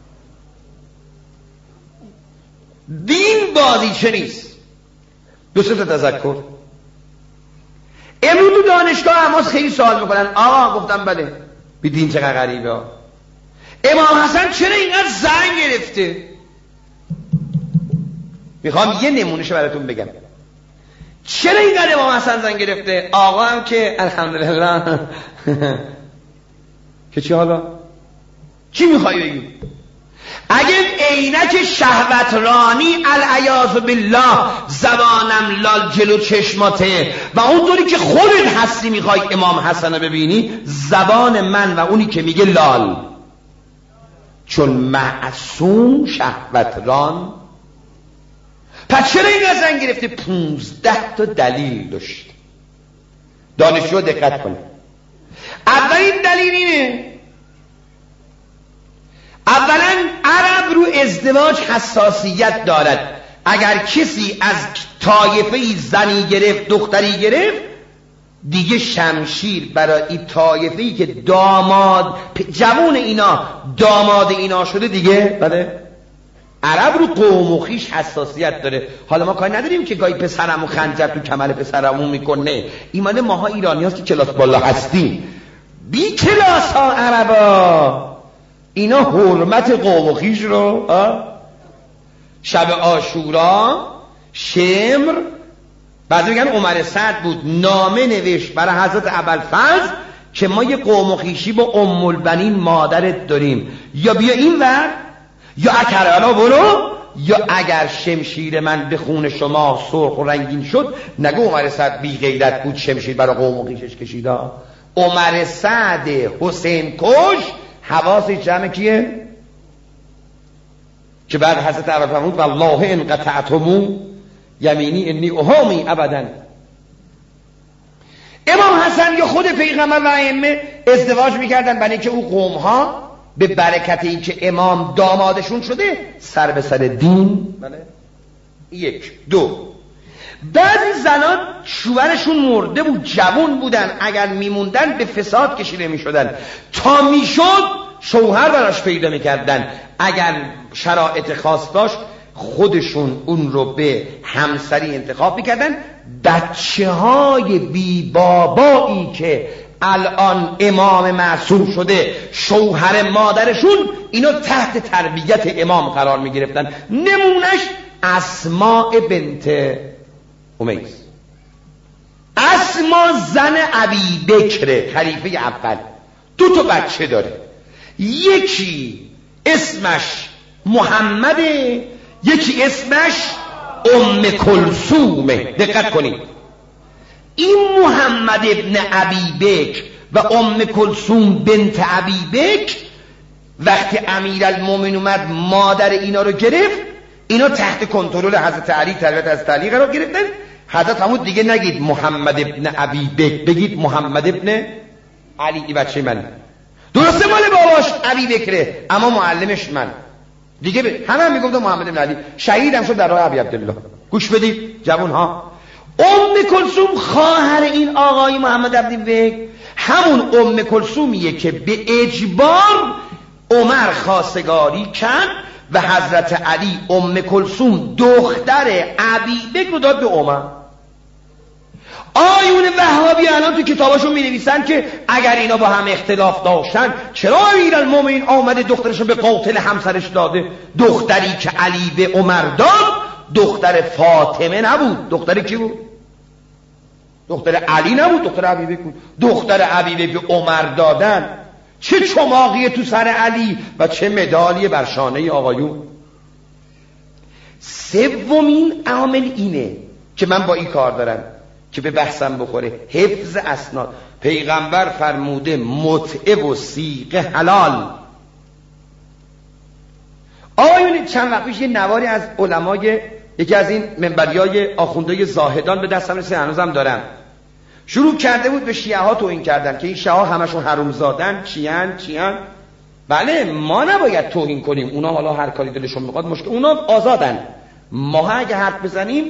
دین بازیچه نیست. دو سه تا تذکر. امروز تو دانشگاه هماس خیلی سوال میکنن، آقا گفتم بله بی دین چقدر غریبه ها. امام حسن چرا اینقدر زن گرفته؟ میخوام یه نمونهشو براتون بگم. چرا اینقدر امام حسن زن گرفته؟ آقا هم که الحمدلله که چی حالا؟ چی میخوای بگی؟ اگه عینک شهوترانی العیاذ بالله زبانم لال جلو چشماته و اونطوری که خودت هستی میخوای امام حسن رو ببینی، زبان من و اونی که میگه لال چون معصوم شهوتران. پس چرا این زن گرفته؟ پونزده تا دلیل داشت. دانشجو دقت کنید. اولین دلیل اینه، اولا عرب رو ازدواج حساسیت دارد. اگر کسی از طایفه زنی گرفت، دختری گرفت، دیگه شمشیر برای این طایفه‌ای که داماد جوون اینا داماد اینا شده دیگه. بله عرب رو قوم و خویش حساسیت داره. حالا ما کاری نداریم که گاهی پسرمو خنجر تو کمر پسرمو میکنه. ایمان ماها ایرانی هست که کلاس بالا هستیم، بی کلاس ها عربا اینا حرمت قوم و خویش رو. شب عاشورا شمر، بعضی میگن عمر سعد بود، نامه نوشت برای حضرت ابوالفضل که ما یه قوم و خویشی با ام البنین مادرت داریم، یا بیا این ور یا اکرالا برو، یا اگر شمشیر من به خون شما سرخ و رنگین شد. نگو عمر سعد بی غیرت بود شمشیر برای قوم و خویشش کشیدا. عمر سعد حسین کش حواسش جمع کیه؟ که بعد حضرت عباس فرمود والله ان قطعتمو یمینی انی اهامی ابدا. امام حسن یا خود پیغمبر و ائمه ازدواج میکردن برای اینکه او قوم ها به برکت این که امام دامادشون شده سر به سر دین. بله یک. دو، بعضی زنان شوهرشون مرده بود، جوان بودن، اگر میموندن به فساد کشیده میشدن، تا میشد شوهر براش پیدا میکردن. اگر شرایط خاص داشت خودشون اون رو به همسری انتخاب میکردن. بچه های بی بابایی که الان امام معصوم شده شوهر مادرشون، اینا تحت تربیت امام قرار میگرفتن. نمونش اسماء بنت امیس. اسما زن ابی بکر خلیفه اول، دو تا بچه داره، یکی اسمش محمده، یکی اسمش ام کلثومه. دقت کنید، این محمد ابن ابی بکر و ام کلثوم بنت ابی بکر وقتی امیرالمومنین اومد مادر اینا رو گرفت، اینا تحت کنترل حضرت علی، تربیت حضرت علی قرار گرفتن. حضرت همون دیگه نگید محمد ابن ابی بکر، بگید محمد ابن علی. ای بچه من درسته مال باباش ابی بکره اما معلمش من دیگه. ب... همه هم میگفتن محمد ابن علی. شهیدم شد در راه ابی عبدالله. گوش بدید جوان ها، ام کلثوم خواهر این آقای محمد ابن بکر همون ام کلثومیه که به اجبار عمر خواستگاری کرد و حضرت علی ام کلثوم دختر ابی بکر رو داد به عمر. آیون وهابی الان تو کتاباشون می نویسن که اگر اینا با هم اختلاف داشتن چرا امیرالمومنین آمده دخترشو به قاتل همسرش داده؟ دختری که علی به عمر داد دختر فاطمه نبود. دختر کی بود؟ دختر علی نبود، دختر ابی بکر بود. دختر ابی بکر به عمر دادن چه چماقیه تو سر علی و چه مدالی بر شانه آقایون. سومین عامل اینه که من با این کار دارم که به بحثم بخوره، حفظ اسناد. پیغمبر فرموده متعه و صیغه حلال. آقایون چند وقت پیش یه نواری از علمای یکی از این منبریای آخوندهای زاهدان به دستم رسید، هنوزم دارم. شروع کرده بود به شیعه ها توهین کردن که این شیعه ها همشون حرومزادن، چیان چیان. بله ما نباید توهین کنیم، اونا حالا هر کاری دلشون میخواد مشکل، اونا آزادن. ما اگه حرف بزنیم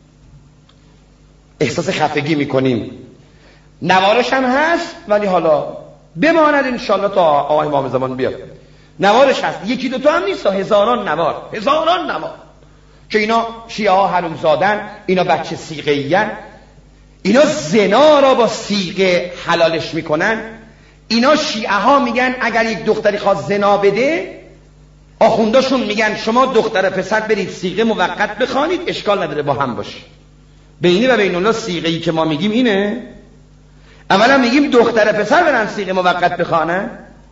احساس خفگی میکنیم. نوارش هم هست ولی حالا بماند انشالله تا آقای امام زمان بیاد. نوارش هست، یکی دوتا هم نیست، هزاران نوار، هزاران نوار که اینا شیعه ها حرومزادن، اینا بچه صیغه‌این، اینا زنا را با صیغه حلالش میکنن. اینا شیعه ها میگن اگر یک دختری خواست زنا بده، آخونداشون میگن شما دختر پسر برید صیغه موقت بخوانید، اشکال نداره با هم باشه. بینی و بین الله صیغه‌ای که ما میگیم اینه. اولا میگیم دختر پسر برن صیغه موقت بخوانن.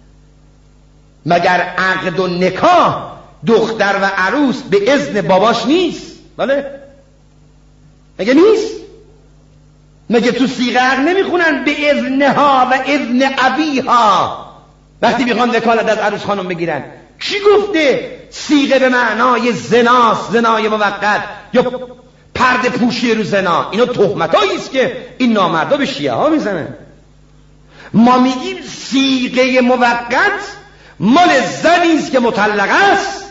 مگر عقد و نکاح دختر و عروس به اذن باباش نیست؟ بله مگه نیست؟ مگه تو صیغه عقد نمیخونن به اذنها و اذن ابیها؟ وقتی میخوان وکالت از عروس خانم بگیرن کی گفته صیغه به معنای زناست، زنای موقت یا پرده پوشی رو زنا؟ اینا تهمتایی است که این نامردا به شیعه ها میزنن. ما میگیم صیغه موقت مال زنی است که مطلقه است،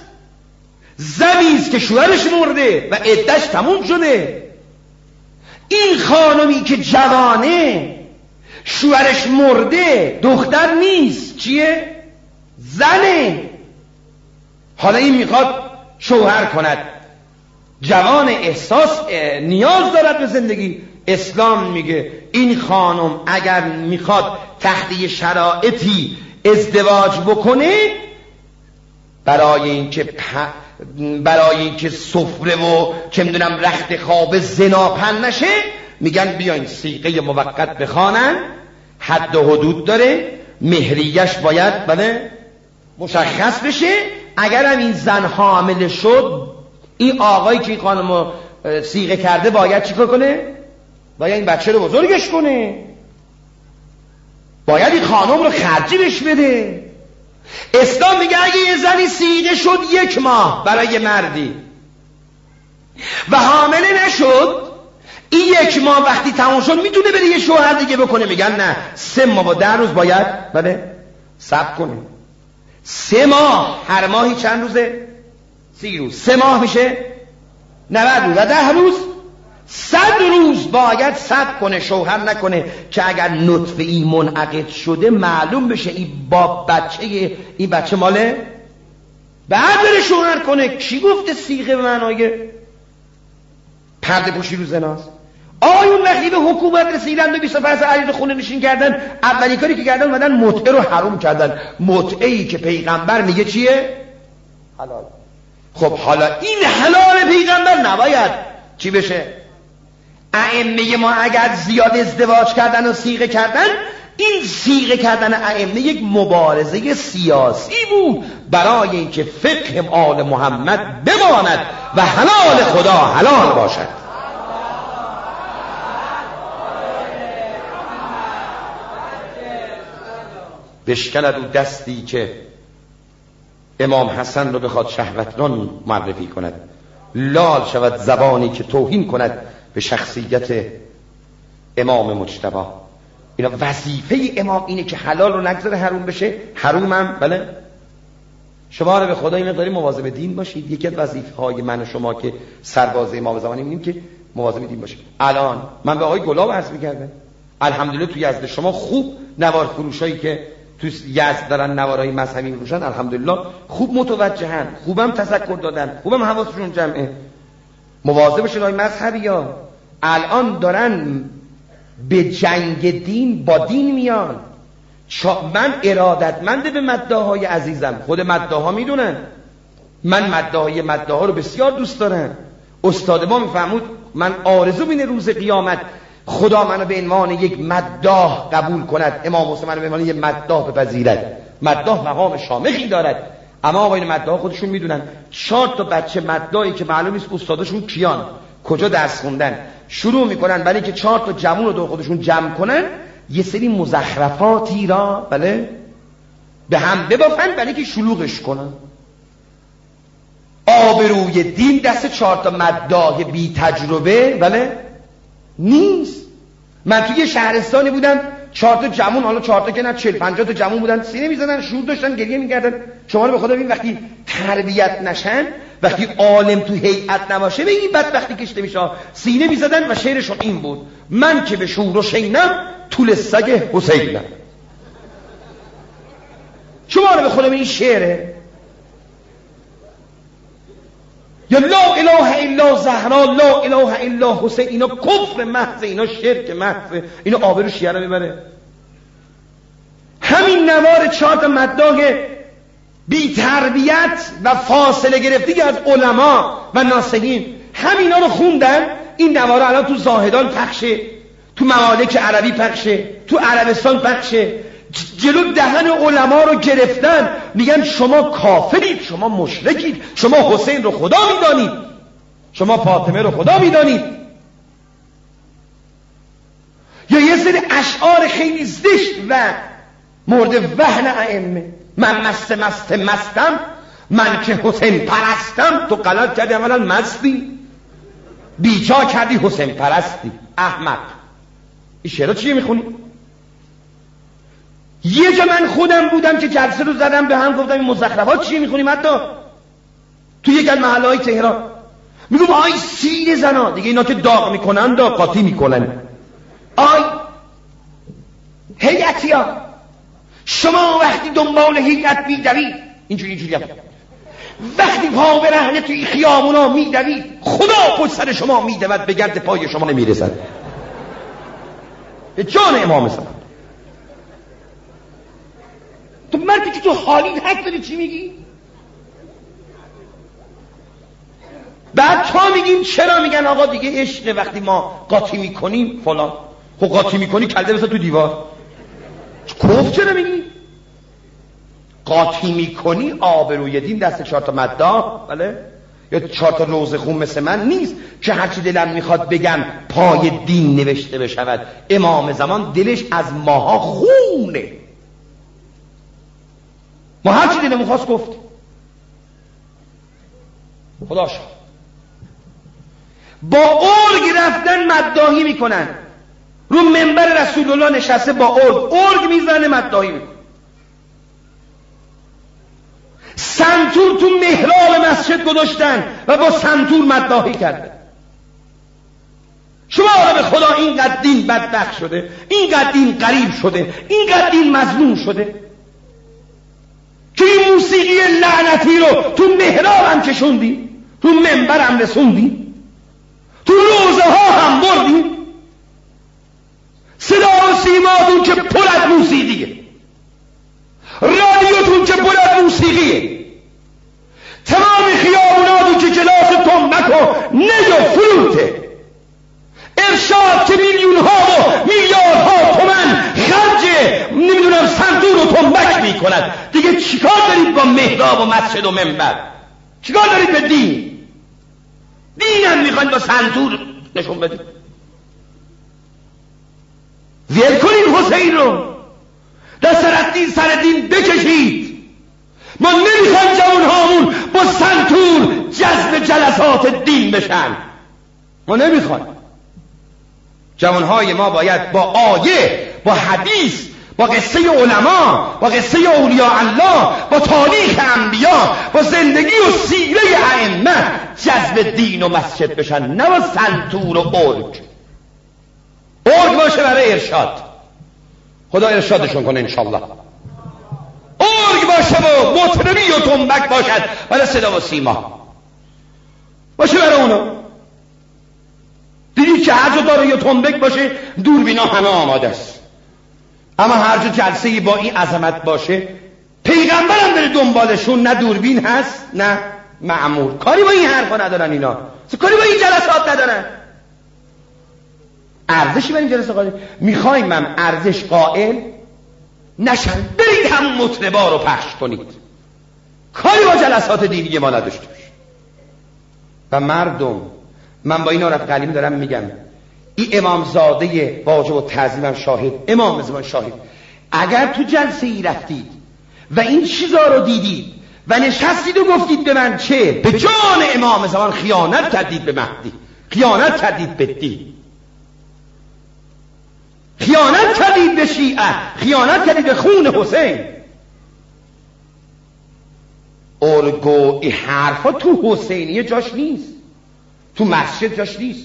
زنی است که شوهرش مرده و عدتش تموم شده. این خانمی که جوانه شوهرش مرده دختر نیست، چیه؟ زنه. حالا این میخواد شوهر کند، جوان، احساس نیاز دارد به زندگی. اسلام میگه این خانم اگر میخواد تحت شرایطی ازدواج بکنه، برای اینکه پ... برای اینکه سفره و چه میدونم رخت خواب زنا پن نشه، میگن بیاین صیغه موقت بخوانن، حد و حدود داره، مهریش باید بله مشخص بشه. اگرم این زن حامل شد، این آقایی که این خانمو صیغه کرده باید چیکار کنه؟ باید این بچه رو بزرگش کنه، باید این خانم رو خرجی بهش بده. اسلام میگه اگه یه زنی صیغه شد یک ماه برای مردی و حامله نشد، این یک ماه وقتی تموم شد میتونه بره یه شوهر دیگه بکنه. میگن نه، سه ماه و ده روز باید بله صبر کنه. سه ماه، هر ماهی چند روزه؟ سی روز. سه ماه میشه نود روز و ده روز صد روز باید صبر کنه، شوهر نکنه که اگر نطفه ای منعقد شده معلوم بشه این با بچه این بچه ماله، بعد بره شوهر کنه. کی گفته صیغه به معنای پرده پوشی رو زناست؟ آیون وقتی به حکومت رسیدن و بیست و پنج عریض خونه نشین کردن، اولی کاری که کردن اومدن متعه رو حرام کردن. متعه‌ای که پیغمبر میگه چیه؟ حلال. خب حالا این حلال پیغمبر نباید چی بشه؟ ائمه ما اگر زیاد ازدواج کردن و صیغه کردن، این صیغه کردن ائمه یک مبارزه سیاسی بود برای اینکه فقه آل محمد بماند و حلال خدا حلال باشد. بشکند او دستی که امام حسن رو بخواد شهوتران معرفی کند، لال شود زبانی که توهین کند به شخصیت امام مجتبی. اینا وظیفه امام اینه که حلال رو نگذاره حروم بشه، حروم هم بله. شما رو به خدا این مقداری مواظب دین باشید. یکی از وظیفه های من و شما که سرباز امام زمانی میگیم که مواظب دین باشید. الان من به آقای گلاب عرض می‌کردم، الحمدلله تو یزد شما خوب نوار فروشایی که تو یزد دارن نوارای مذهبی می‌فروشن، الحمدلله خوب متوجهن، خوبم تذکر دادن، خوبم حواسشون جمعه. مواظب باشید آقای مذهبی ها. الان دارن به جنگ دین با دین میان. من ارادتمند به مداحای عزیزم، خود مداحا میدونن من مداحای مداحا رو بسیار دوست دارم. استاد ما میفهمود من آرزو بینه روز قیامت خدا منو به عنوان یک مداح قبول کند، امام حسین منو به عنوان یک مداح بپذیرد. مداح مقام شامخی دارد، اما آقایون مداح خودشون میدونن. چهار تا بچه مداحی که معلوم نیست استادشون کیان، کجا درس خوندن، شروع میکنن برای که چهار تا جوون رو دور خودشون جمع کنن، یه سری مزخرفاتی را بله به هم ببافن برای که شلوغش کنن. آبروی دین دست چهار تا مداح بی تجربه بله نیست. من توی یه شهرستانی بودم، چهار تا جوون، حالا چهار تا که نه چهل پنجاه تا جوون بودن، سینه میزدن، شور داشتن، گریه میکردن. شما رو به خدا ببین وقتی تربیت نشن، وقتی عالم تو هیئت نباشه، ببین بدبختی کشته میشه. سینه میزدن و شعرشون این بود: من که به شور و شینم طول سگ حسینم. شما رو به خدا ببین شعره یا لا اله الا زهرا، لا اله الا حسین. اینا کفر محض، اینا شرک محض، اینا آبرو شیعه رو میبره. همین نوار چهار تا مداح بی تربیت و فاصله گرفتی از علما و ناصحین، همینا رو خوندن. این نوار الان تو زاهدان پخشه، تو ممالک عربی پخشه، تو عربستان پخشه. جلو دهن علما رو گرفتن، میگن شما کافرید، شما مشرکید، شما حسین رو خدا میدانید، شما فاطمه رو خدا میدانید. یا یه سری اشعار خیلی زشت و مورد وهن ائمه: من مست مست مستم، من که حسین پرستم. تو غلط کردی، اولا مستی، بیجا کردی، حسین پرستی، احمق. این شعرها چیه میخونی؟ یه جا من خودم بودم که جلسه رو زدم به هم، گفتم این مزخرفات چیه میخونیم؟ حتی تو یک از محله های تهران میگم آی سیر زنا دیگه، اینا که داغ میکنن دا قاطی میکنن. آی هیئتی ها، شما وقتی دنبال هیئت میدوید اینجوری اینجوری هم. وقتی پا به رهنه توی خیابونا میدوید خدا پشت سر شما میدود، به گرد پای شما نمیرسد. به جان امام زمان. تو مردی که تو حالی حق داری چی میگی؟ بعد تا میگیم چرا؟ میگن آقا دیگه عشق، وقتی ما قاطی میکنیم فلان. خب قاطی میکنی کلده بسا تو دیوار. کف چرا میگی؟ قاطی میکنی آبروی دین دست چهار تا مداح، بله، یا چهار تا روزه خون مثل من نیست که هرچی دلم میخواد بگم پای دین نوشته بشود. امام زمان دلش از ماها خونه، ما هرچی دلمون خواست گفت. خدا شد با ارگ رفتن مداحی میکنن، رو منبر رسول الله نشسته با ارگ ارگ میزنه مداحی میکنه. سنتور تو محراب مسجد گذاشتن و با سنتور مداحی کردن. شما را به خدا اینقدر دین بدبخت شده، اینقدر دین غریب شده، اینقدر دین مظلوم شده که این موسیقی لعنتی رو تو محراب هم کشوندی، تو منبر هم رسوندی، تو روزه ها هم بردی. صدا و سیماتون که پر از موسیقیه، رادیوتون که پر از موسیقیه، تمام خیابوناتون که کلاس تنبک و نج و فلوته، ارشاد که میلیون ها و میلیاردها تومن خرج نمیدونم صندوق و تنبک میکند. دیگه چیکار دارید با محراب و مسجد و منبر؟ چیکار دارید به دین؟ دینم میخواید با صندوق نشون بدید؟ ویل کنید حسین رو، دست از دین سر دین بکشید. ما نمیخوایم جوانهامون با سنتور جذب جلسات دین بشن، ما نمیخوایم. جوانهای ما باید با آیه، با حدیث، با قصه علما، با قصه اولیاء الله، با تاریخ انبیا، با زندگی و سیره ائمه جذب دین و مسجد بشن، نه با سنتور و ارگ. ارگ باشه برای ارشاد، خدا ارشادشون کنه انشالله. ارگ باشه و مطربی و تنبک باشد برای صدا و سیما باشه برای اونو. دیدی که هر جا داره یا تنبک باشه دوربینا همه آماده است، اما هر جا جلسه‌ای با این عظمت باشه پیغمبرم داره دنبالشون، نه دوربین هست نه مأمور. کاری با این حرفا ندارن اینا، کاری با این جلسات ندارن. ارزشی برای این جلسه قائل میخوایم من ارزش قائل نشن، برید همون مطربا رو پخش کنید، کاری با جلسات دینی ما نداشته باشه. و مردم، من با این رفیق علیمی دارم میگم، این امامزاده واجب و تعظیمم شاهد، امام زمان شاهد، اگر تو جلسه ای رفتید و این چیزا رو دیدید و نشستید و گفتید به من چه، به جان امام زمان خیانت کردید به مهدی، خیانت کردید به دین، خیانت کردید به شیعه، خیانت کردید به خون حسین. ارگو این حرفا تو حسینیه جاش نیست، تو مسجد جاش نیست.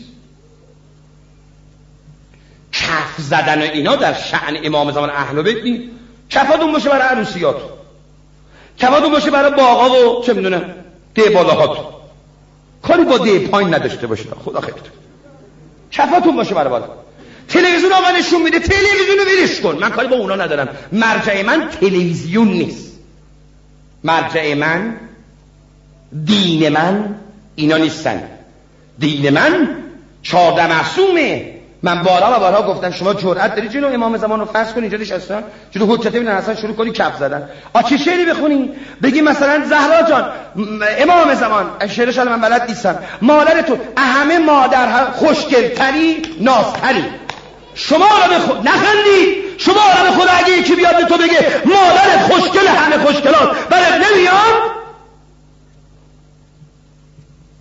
کف زدن و اینا در شأن امام زمان اهل بیت نیست. کفاتون باشه برای عروسیات، کفاتون باشه برای باغا و چه میدونم ده بالاهات، کاری با ده پایین نداشته باشه. خدا خیرتون. کفاتون باشه برای بالا. تلویزیون آقا نشون میده، تلویزیون رو ولش کن، من کاری با اونا ندارم. مرجع من تلویزیون نیست، مرجع من دین من اینا نیستن. دین من چهارده معصومه. من بارها و بارها گفتم شما جرأت داری جلو امام زمان رو فرض کنی اینجا نشستن جلو حجت ابن حسن شروع کنی کف زدن، آ چه شعری بخونی بگی مثلا زهرا جان امام زمان، شعرش من بلد نیستم، مادر تو همه مادر خوشگلتری نازتری. شما را به خود نخندی، شما را به خود اگه یکی بیاد به تو بگه مادر خوشگل همه خوشگلات برات نمیاد،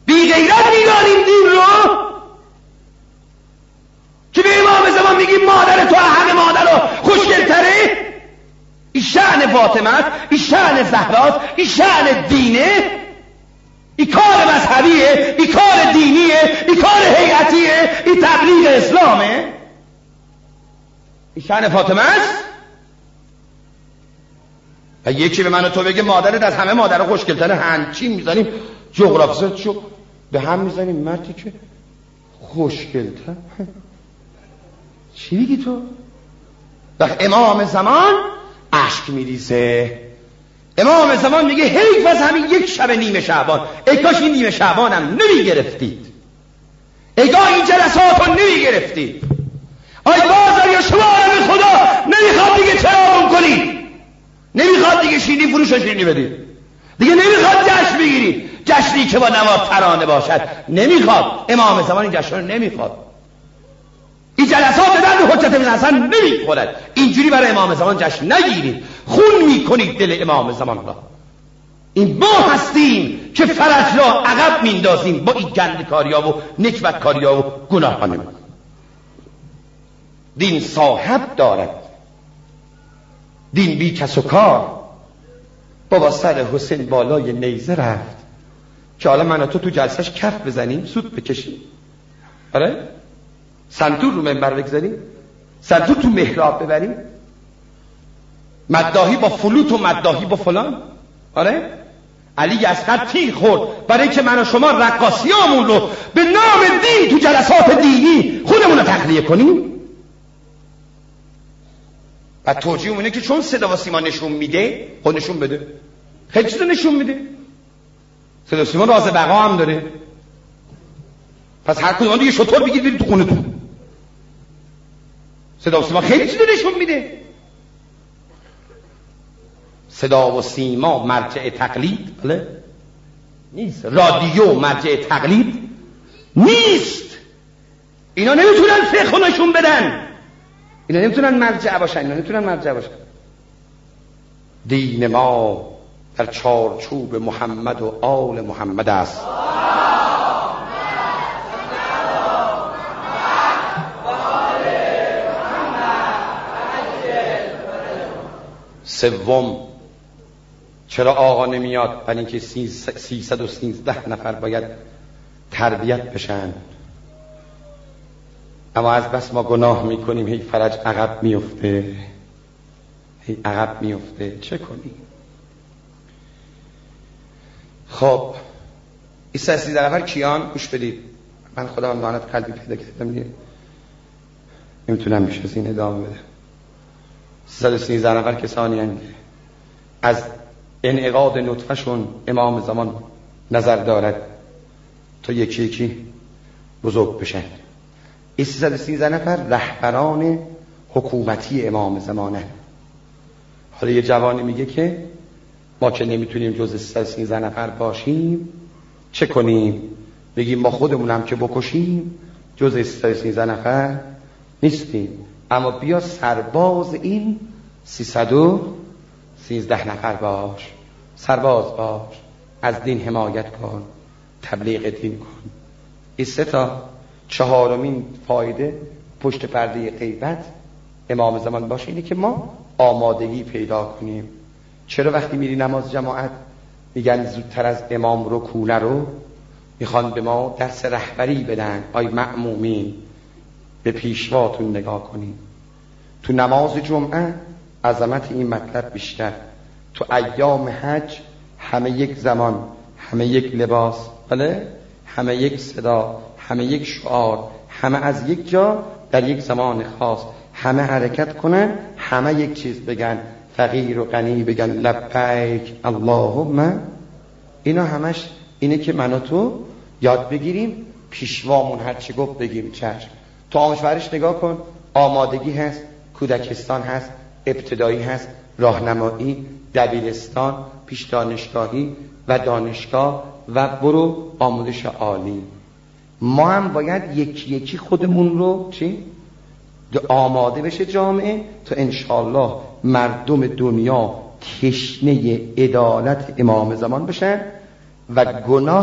بی غیرت میدانیم دین رو که به امام زمان میگیم مادر تو حق مادر رو خوشگلتره. این شأن فاطمه است، این شأن زهراست، این شأن دینه، این کار مذهبیه، این کار دینیه، این کار هیئتیه، این تبلیغ اسلامه. این شأن فاطمه است. و یکی به من و تو بگه مادرت از همه مادر خوشگلتره، هنچین میزنیم جغرافیات شو به هم میزنیم. مردی که خوشگلتر چی میگی تو؟ وقت امام زمان اشک میریزه. امام زمان میگه حیف از همین یک شب نیمه شعبان، ای کاش این نیمه شعبان هم نمیگرفتید، ای کاش این جلسات رو نمیگرفتید. آی بازار یا شما رو به خدا نمیخواد دیگه چرا کنید، نمیخواد دیگه شیرینی فروش و شیرینی بدید، دیگه نمیخواد جشن بگیرید، جشنی که با نوا ترانه باشد نمیخواد. امام زمان این جشن رو نمیخواد. این جلسات به درد حجت بن حسن نمیخورد. اینجوری برای امام زمان جشن نگیرید، خون میکنید دل امام زمان را. این ما هستیم که فرج را عقب میندازیم با این گندکاریا و نکبتکاریا و گناهانمون. دین صاحب دارد، دین بی کس و کار. بابا سر حسین بالای نیزه رفت که حالا من و تو تو جلسش کف بزنیم، سود بکشیم، آره؟ سنتور رو منبر بگذاریم، سنتور تو محراب ببریم، مداحی با فلوت و مداحی با فلان، آره؟ علی اصغر تیر خورد برای که من و شما رقاصیامون رو به نام دین تو جلسات دینی خودمون رو تخلیه کنیم. و توجیه اونه که چون صدا و سیما نشون میده، خود نشون بده، خیلی چیز نشون میده. صدا و سیما راز بقا هم داره. پس هر کدوم دیگه شطور بگید برید تو خونه تو. صدا و سیما خیلی چیز نشون میده. صدا و سیما مرجع تقلید بله نیست، رادیو مرجع تقلید نیست. اینا نمیتونن فقه نشون بدن، اینا نمیتونن مرجع باشن، اینا نمیتونن مرجع باشن. دین ما در چارچوب محمد و آل محمد است. سوم، چرا آقا نمیاد؟ برای اینکه سیصد و سیزده نفر باید تربیت بشن. اما از بس ما گناه میکنیم، هی فرج عقب میفته، هی عقب میفته. چه کنیم؟ خب این سیصد و سیزده نفر کیان؟ گوش بدید. من خودم دانت قلبی پیدا کردم، نمیتونم میشه از این ادامه بده. سیصد و سیزده نفر کسانی هستند از انعقاد نطفهشون امام زمان نظر دارد تا یکی یکی بزرگ بشن. این سیصد و سیزده نفر رهبران حکومتی امام زمانه. حالا یه جوانی میگه که ما که نمیتونیم جز سیصد و سیزده نفر باشیم چه کنیم؟ بگیم ما خودمونم که بکشیم جز سیصد و سیزده نفر نیستیم، اما بیا سرباز این سیصد و سیزده نفر باش، سرباز باش، از دین حمایت کن، تبلیغ دین کن. این سه تا چهارمین فایده پشت پرده غیبت امام زمان باشه اینه که ما آمادگی پیدا کنیم. چرا وقتی میری نماز جماعت میگن زودتر از امام رو کوله رو میخوان به ما درس رهبری بدن؟ آی مأمومین به پیشواتون نگاه کنیم. تو نماز جمعه عظمت این مطلب بیشتر. تو ایام حج همه یک زمان، همه یک لباس، بله، همه یک صدا، همه یک شعار، همه از یک جا در یک زمان خاص، همه حرکت کنن، همه یک چیز بگن، فقیر و غنی بگن لبیک اللهم. اینا همش اینه که من و تو یاد بگیریم، پیشوامون هر چی گفت بگیم چشم. تو آموزش پرورش نگاه کن، آمادگی هست، کودکستان هست، ابتدایی هست، راهنمایی، دبیرستان، پیش دانشگاهی و دانشگاه و برو آموزش عالی. ما هم باید یکی یکی خودمون رو چی؟ آماده بشه جامعه تا انشالله مردم دنیا تشنه عدالت امام زمان بشن و گناه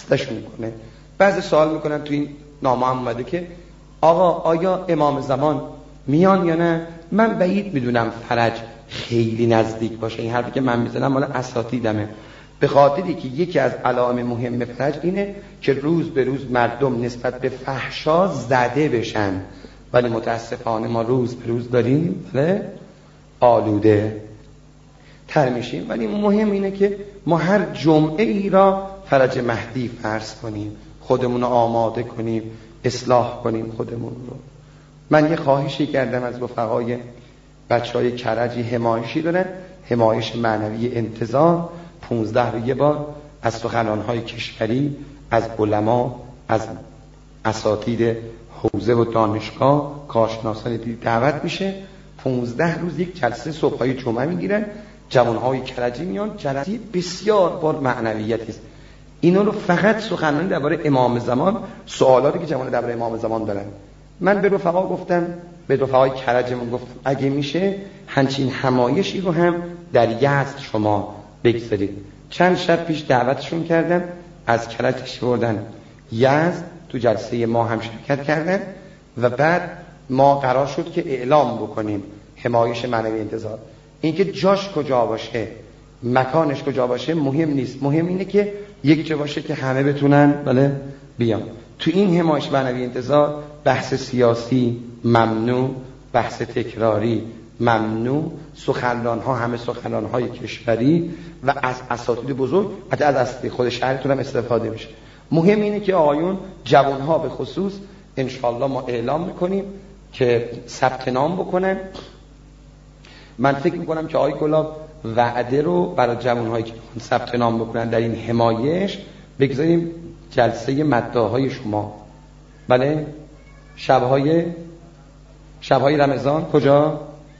خستشون کنه. بعضی سوال میکنن تو این نامه هم اومده که آقا آیا امام زمان میان یا نه؟ من بعید میدونم فرج خیلی نزدیک باشه. این حرفی که من میزنم مال اساتیدمه، به خاطری که یکی از علائم مهم فرج اینه که روز به روز مردم نسبت به فحشا زده بشن، ولی متاسفانه ما روز به روز داریم بله آلوده تر میشیم. ولی مهم اینه که ما هر جمعه ای را فرج مهدی فرض کنیم، خودمون رو آماده کنیم، اصلاح کنیم خودمون رو. من یه خواهشی کردم از رفقای بچهای کرجی حمایشی دارن، حمایش معنوی انتظار، پونزده رو یه بار از سخنران‌های کشوری، از علما، از اساتید حوزه و دانشگاه، کارشناسان دید دعوت میشه. پونزده روز یک جلسه صبحای جمعه میگیرن، جوانهای کرجی میان، جلسه بسیار بار معنویتی است. اینا رو فقط سخنرانی درباره امام زمان، سوالاتی که جوان درباره امام زمان دارن. من به رفقا گفتم، به رفقای کرجمون گفتم اگه میشه همچین همایشی رو هم در یزد شما بگذارید. چند شب پیش دعوتشون کردم، از کرج تشریف بردن یزد، تو جلسه ما هم شرکت کردن و بعد ما قرار شد که اعلام بکنیم حمایش معنوی انتظار. اینکه جاش کجا باشه، مکانش کجا باشه مهم نیست، مهم اینه که یک جا باشه که همه بتونن بله بیان. تو این حمایش معنوی انتظار بحث سیاسی ممنوع، بحث تکراری ممنوع، سخنران ها همه سخنران های کشوری و از اساتید بزرگ، حتی از اساتید خود شهرتون هم استفاده میشه. مهم اینه که آقایون جوان ها به خصوص انشالله ما اعلام میکنیم که ثبت نام بکنن. من فکر میکنم که آقای گلاب وعده رو برای جوان هایی که ثبت نام بکنن در این حمایش بگذاریم جلسه مداهای شما بله شبهای شبهای رمضان کجا؟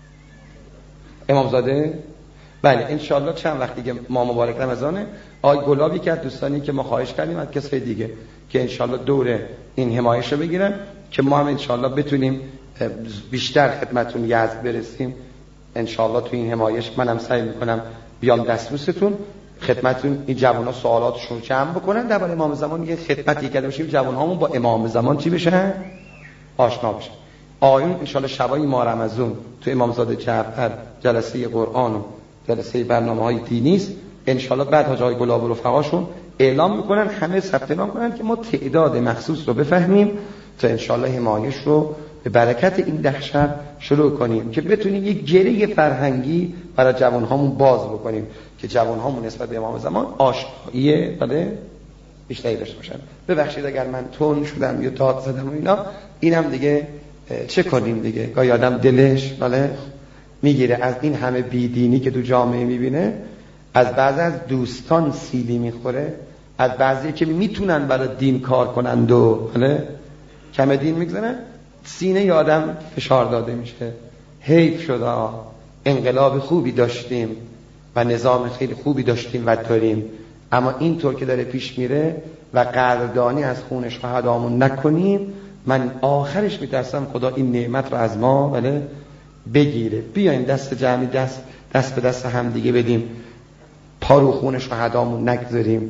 امامزاده. بله انشالله چند وقت دیگه ما مبارک رمضانه. آقای گلابی که از دوستانی که ما خواهش کردیم از کسای دیگه که انشالله دور این حمایش رو بگیرن که ما هم انشالله بتونیم بیشتر خدمتون یزد برسیم. انشالله تو این حمایش منم سعی میکنم بیام دسترستون خدمتون این جوان‌ها سوالاتشون جمع بکنن درباره امام زمان، یه خدمتی کرده باشیم جوان‌هامون با امام زمان چی بشن؟ آشنا بشن. آیون انشالله شبای ماه رمضان تو امامزاده جعفر جلسه قرآن و جلسه برنامه‌های دینی است. انشالله بعد حاج آقای گلاب و رفقاشون اعلام میکنن همه ثبت نام کنن که ما تعداد مخصوص رو بفهمیم تا انشالله حمایش رو به برکت این ده شب شروع کنیم که بتونیم یک گره فرهنگی برای جوانهامون باز بکنیم که جوانهامون نسبت به امام زمان آشنایی بله بیشتری داشته باشن. ببخشید اگر من تون شدم یا داد زدم و اینا، اینم دیگه چه کنیم دیگه، گاهی آدم دلش بله میگیره از این همه بیدینی که تو جامعه میبینه، از بعضی از دوستان سیلی میخوره، از بعضی که میتونن برای دین کار کنند و بله کم دین میگذارن، سینه ی آدم فشار داده میشه. حیف شده، انقلاب خوبی داشتیم و نظام خیلی خوبی داشتیم و داریم، اما اینطور که داره پیش میره و قدردانی از خون شهدامون نکنیم، من آخرش میترسم خدا این نعمت رو از ما بله بگیره. بیاین دست جمعی دست دست به دست هم دیگه بدیم، پا رو خون شهدامون نگذاریم،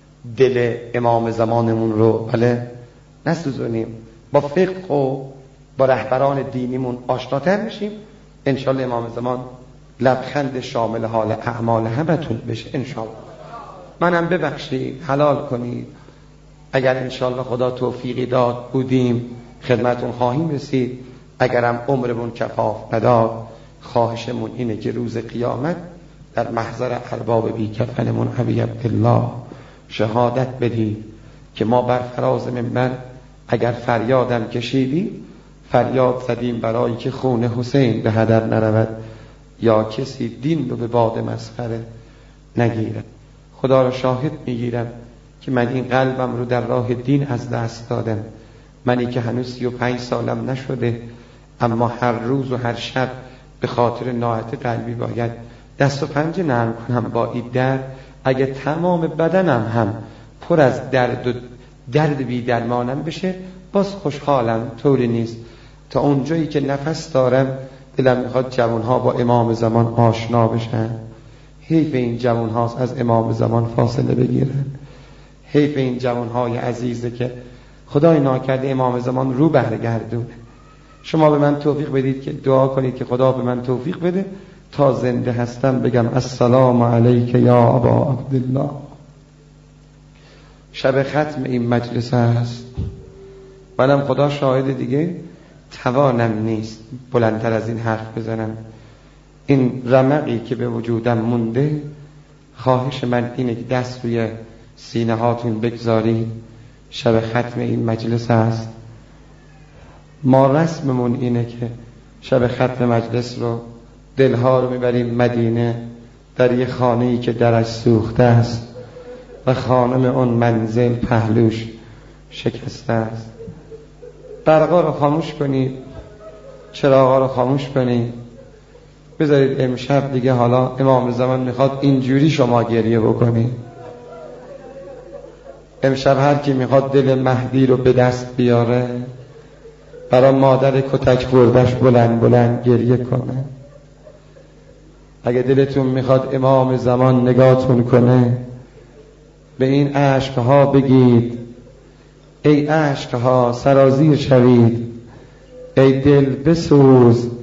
دل امام زمانمون رو بله نسوزونیم، با فقه و با رهبران دینیمون آشناتر میشیم. انشالله امام زمان لبخند شامل حال اعمال همتون بشه انشالله. منم ببخشید حلال کنید اگر انشالله خدا توفیقی داد بودیم خدمتون خواهیم رسید، اگرم عمرمون کفاف نداد خواهشمون اینه که روز قیامت در محضر ارباب بی کفنمون ابی عبدالله شهادت بدید که ما بر فراز منبر اگر فریادم کشیدی فریاد زدیم برای که خون حسین به هدر نرود یا کسی دین رو به باد مسخره نگیرد. خدا را شاهد میگیرم که من این قلبم رو در راه دین از دست دادم، منی که هنوز سی و پنج سالم نشده، اما هر روز و هر شب به خاطر ناحیت قلبی باید دست و پنجه نرم کنم با این درد. اگه تمام بدنم هم پر از درد و درد بی درمانم بشه باز خوشحالم، طوری نیست. تا اونجایی که نفس دارم دلم میخواد جوانها با امام زمان آشنا بشن. حیف این جوانهاست از امام زمان فاصله بگیرن، حیف این جوانهای عزیزه که خدای ناکرده امام زمان رو برگردونه. شما به من توفیق بدید که دعا کنید که خدا به من توفیق بده تا زنده هستم بگم السلام علیک یا ابا عبدالله. شب ختم این مجلس است، منم خدا شاهد دیگه توانم نیست بلندتر از این حرف بزنم. این رمقی که به وجودم مونده، خواهش من اینه که دست روی سینه هاتون بگذارید. شب ختم این مجلس است. ما رسممون اینه که شب ختم مجلس رو دلها رو میبریم مدینه، در یه خانه‌ای که درش سوخته است و خانم اون منزل پهلوش شکسته است. برقا رو خاموش کنید، چراغا رو خاموش کنید، بذارید امشب دیگه حالا امام زمان میخواد اینجوری شما گریه بکنید. امشب هر کی میخواد دل مهدی رو به دست بیاره، برای مادر کتک خوردش بلند بلند گریه کنه. اگه دلتون میخواد امام زمان نگاهتون کنه، به این اشکها بگید ای اشکها سرازیر شوید، ای دل بسوز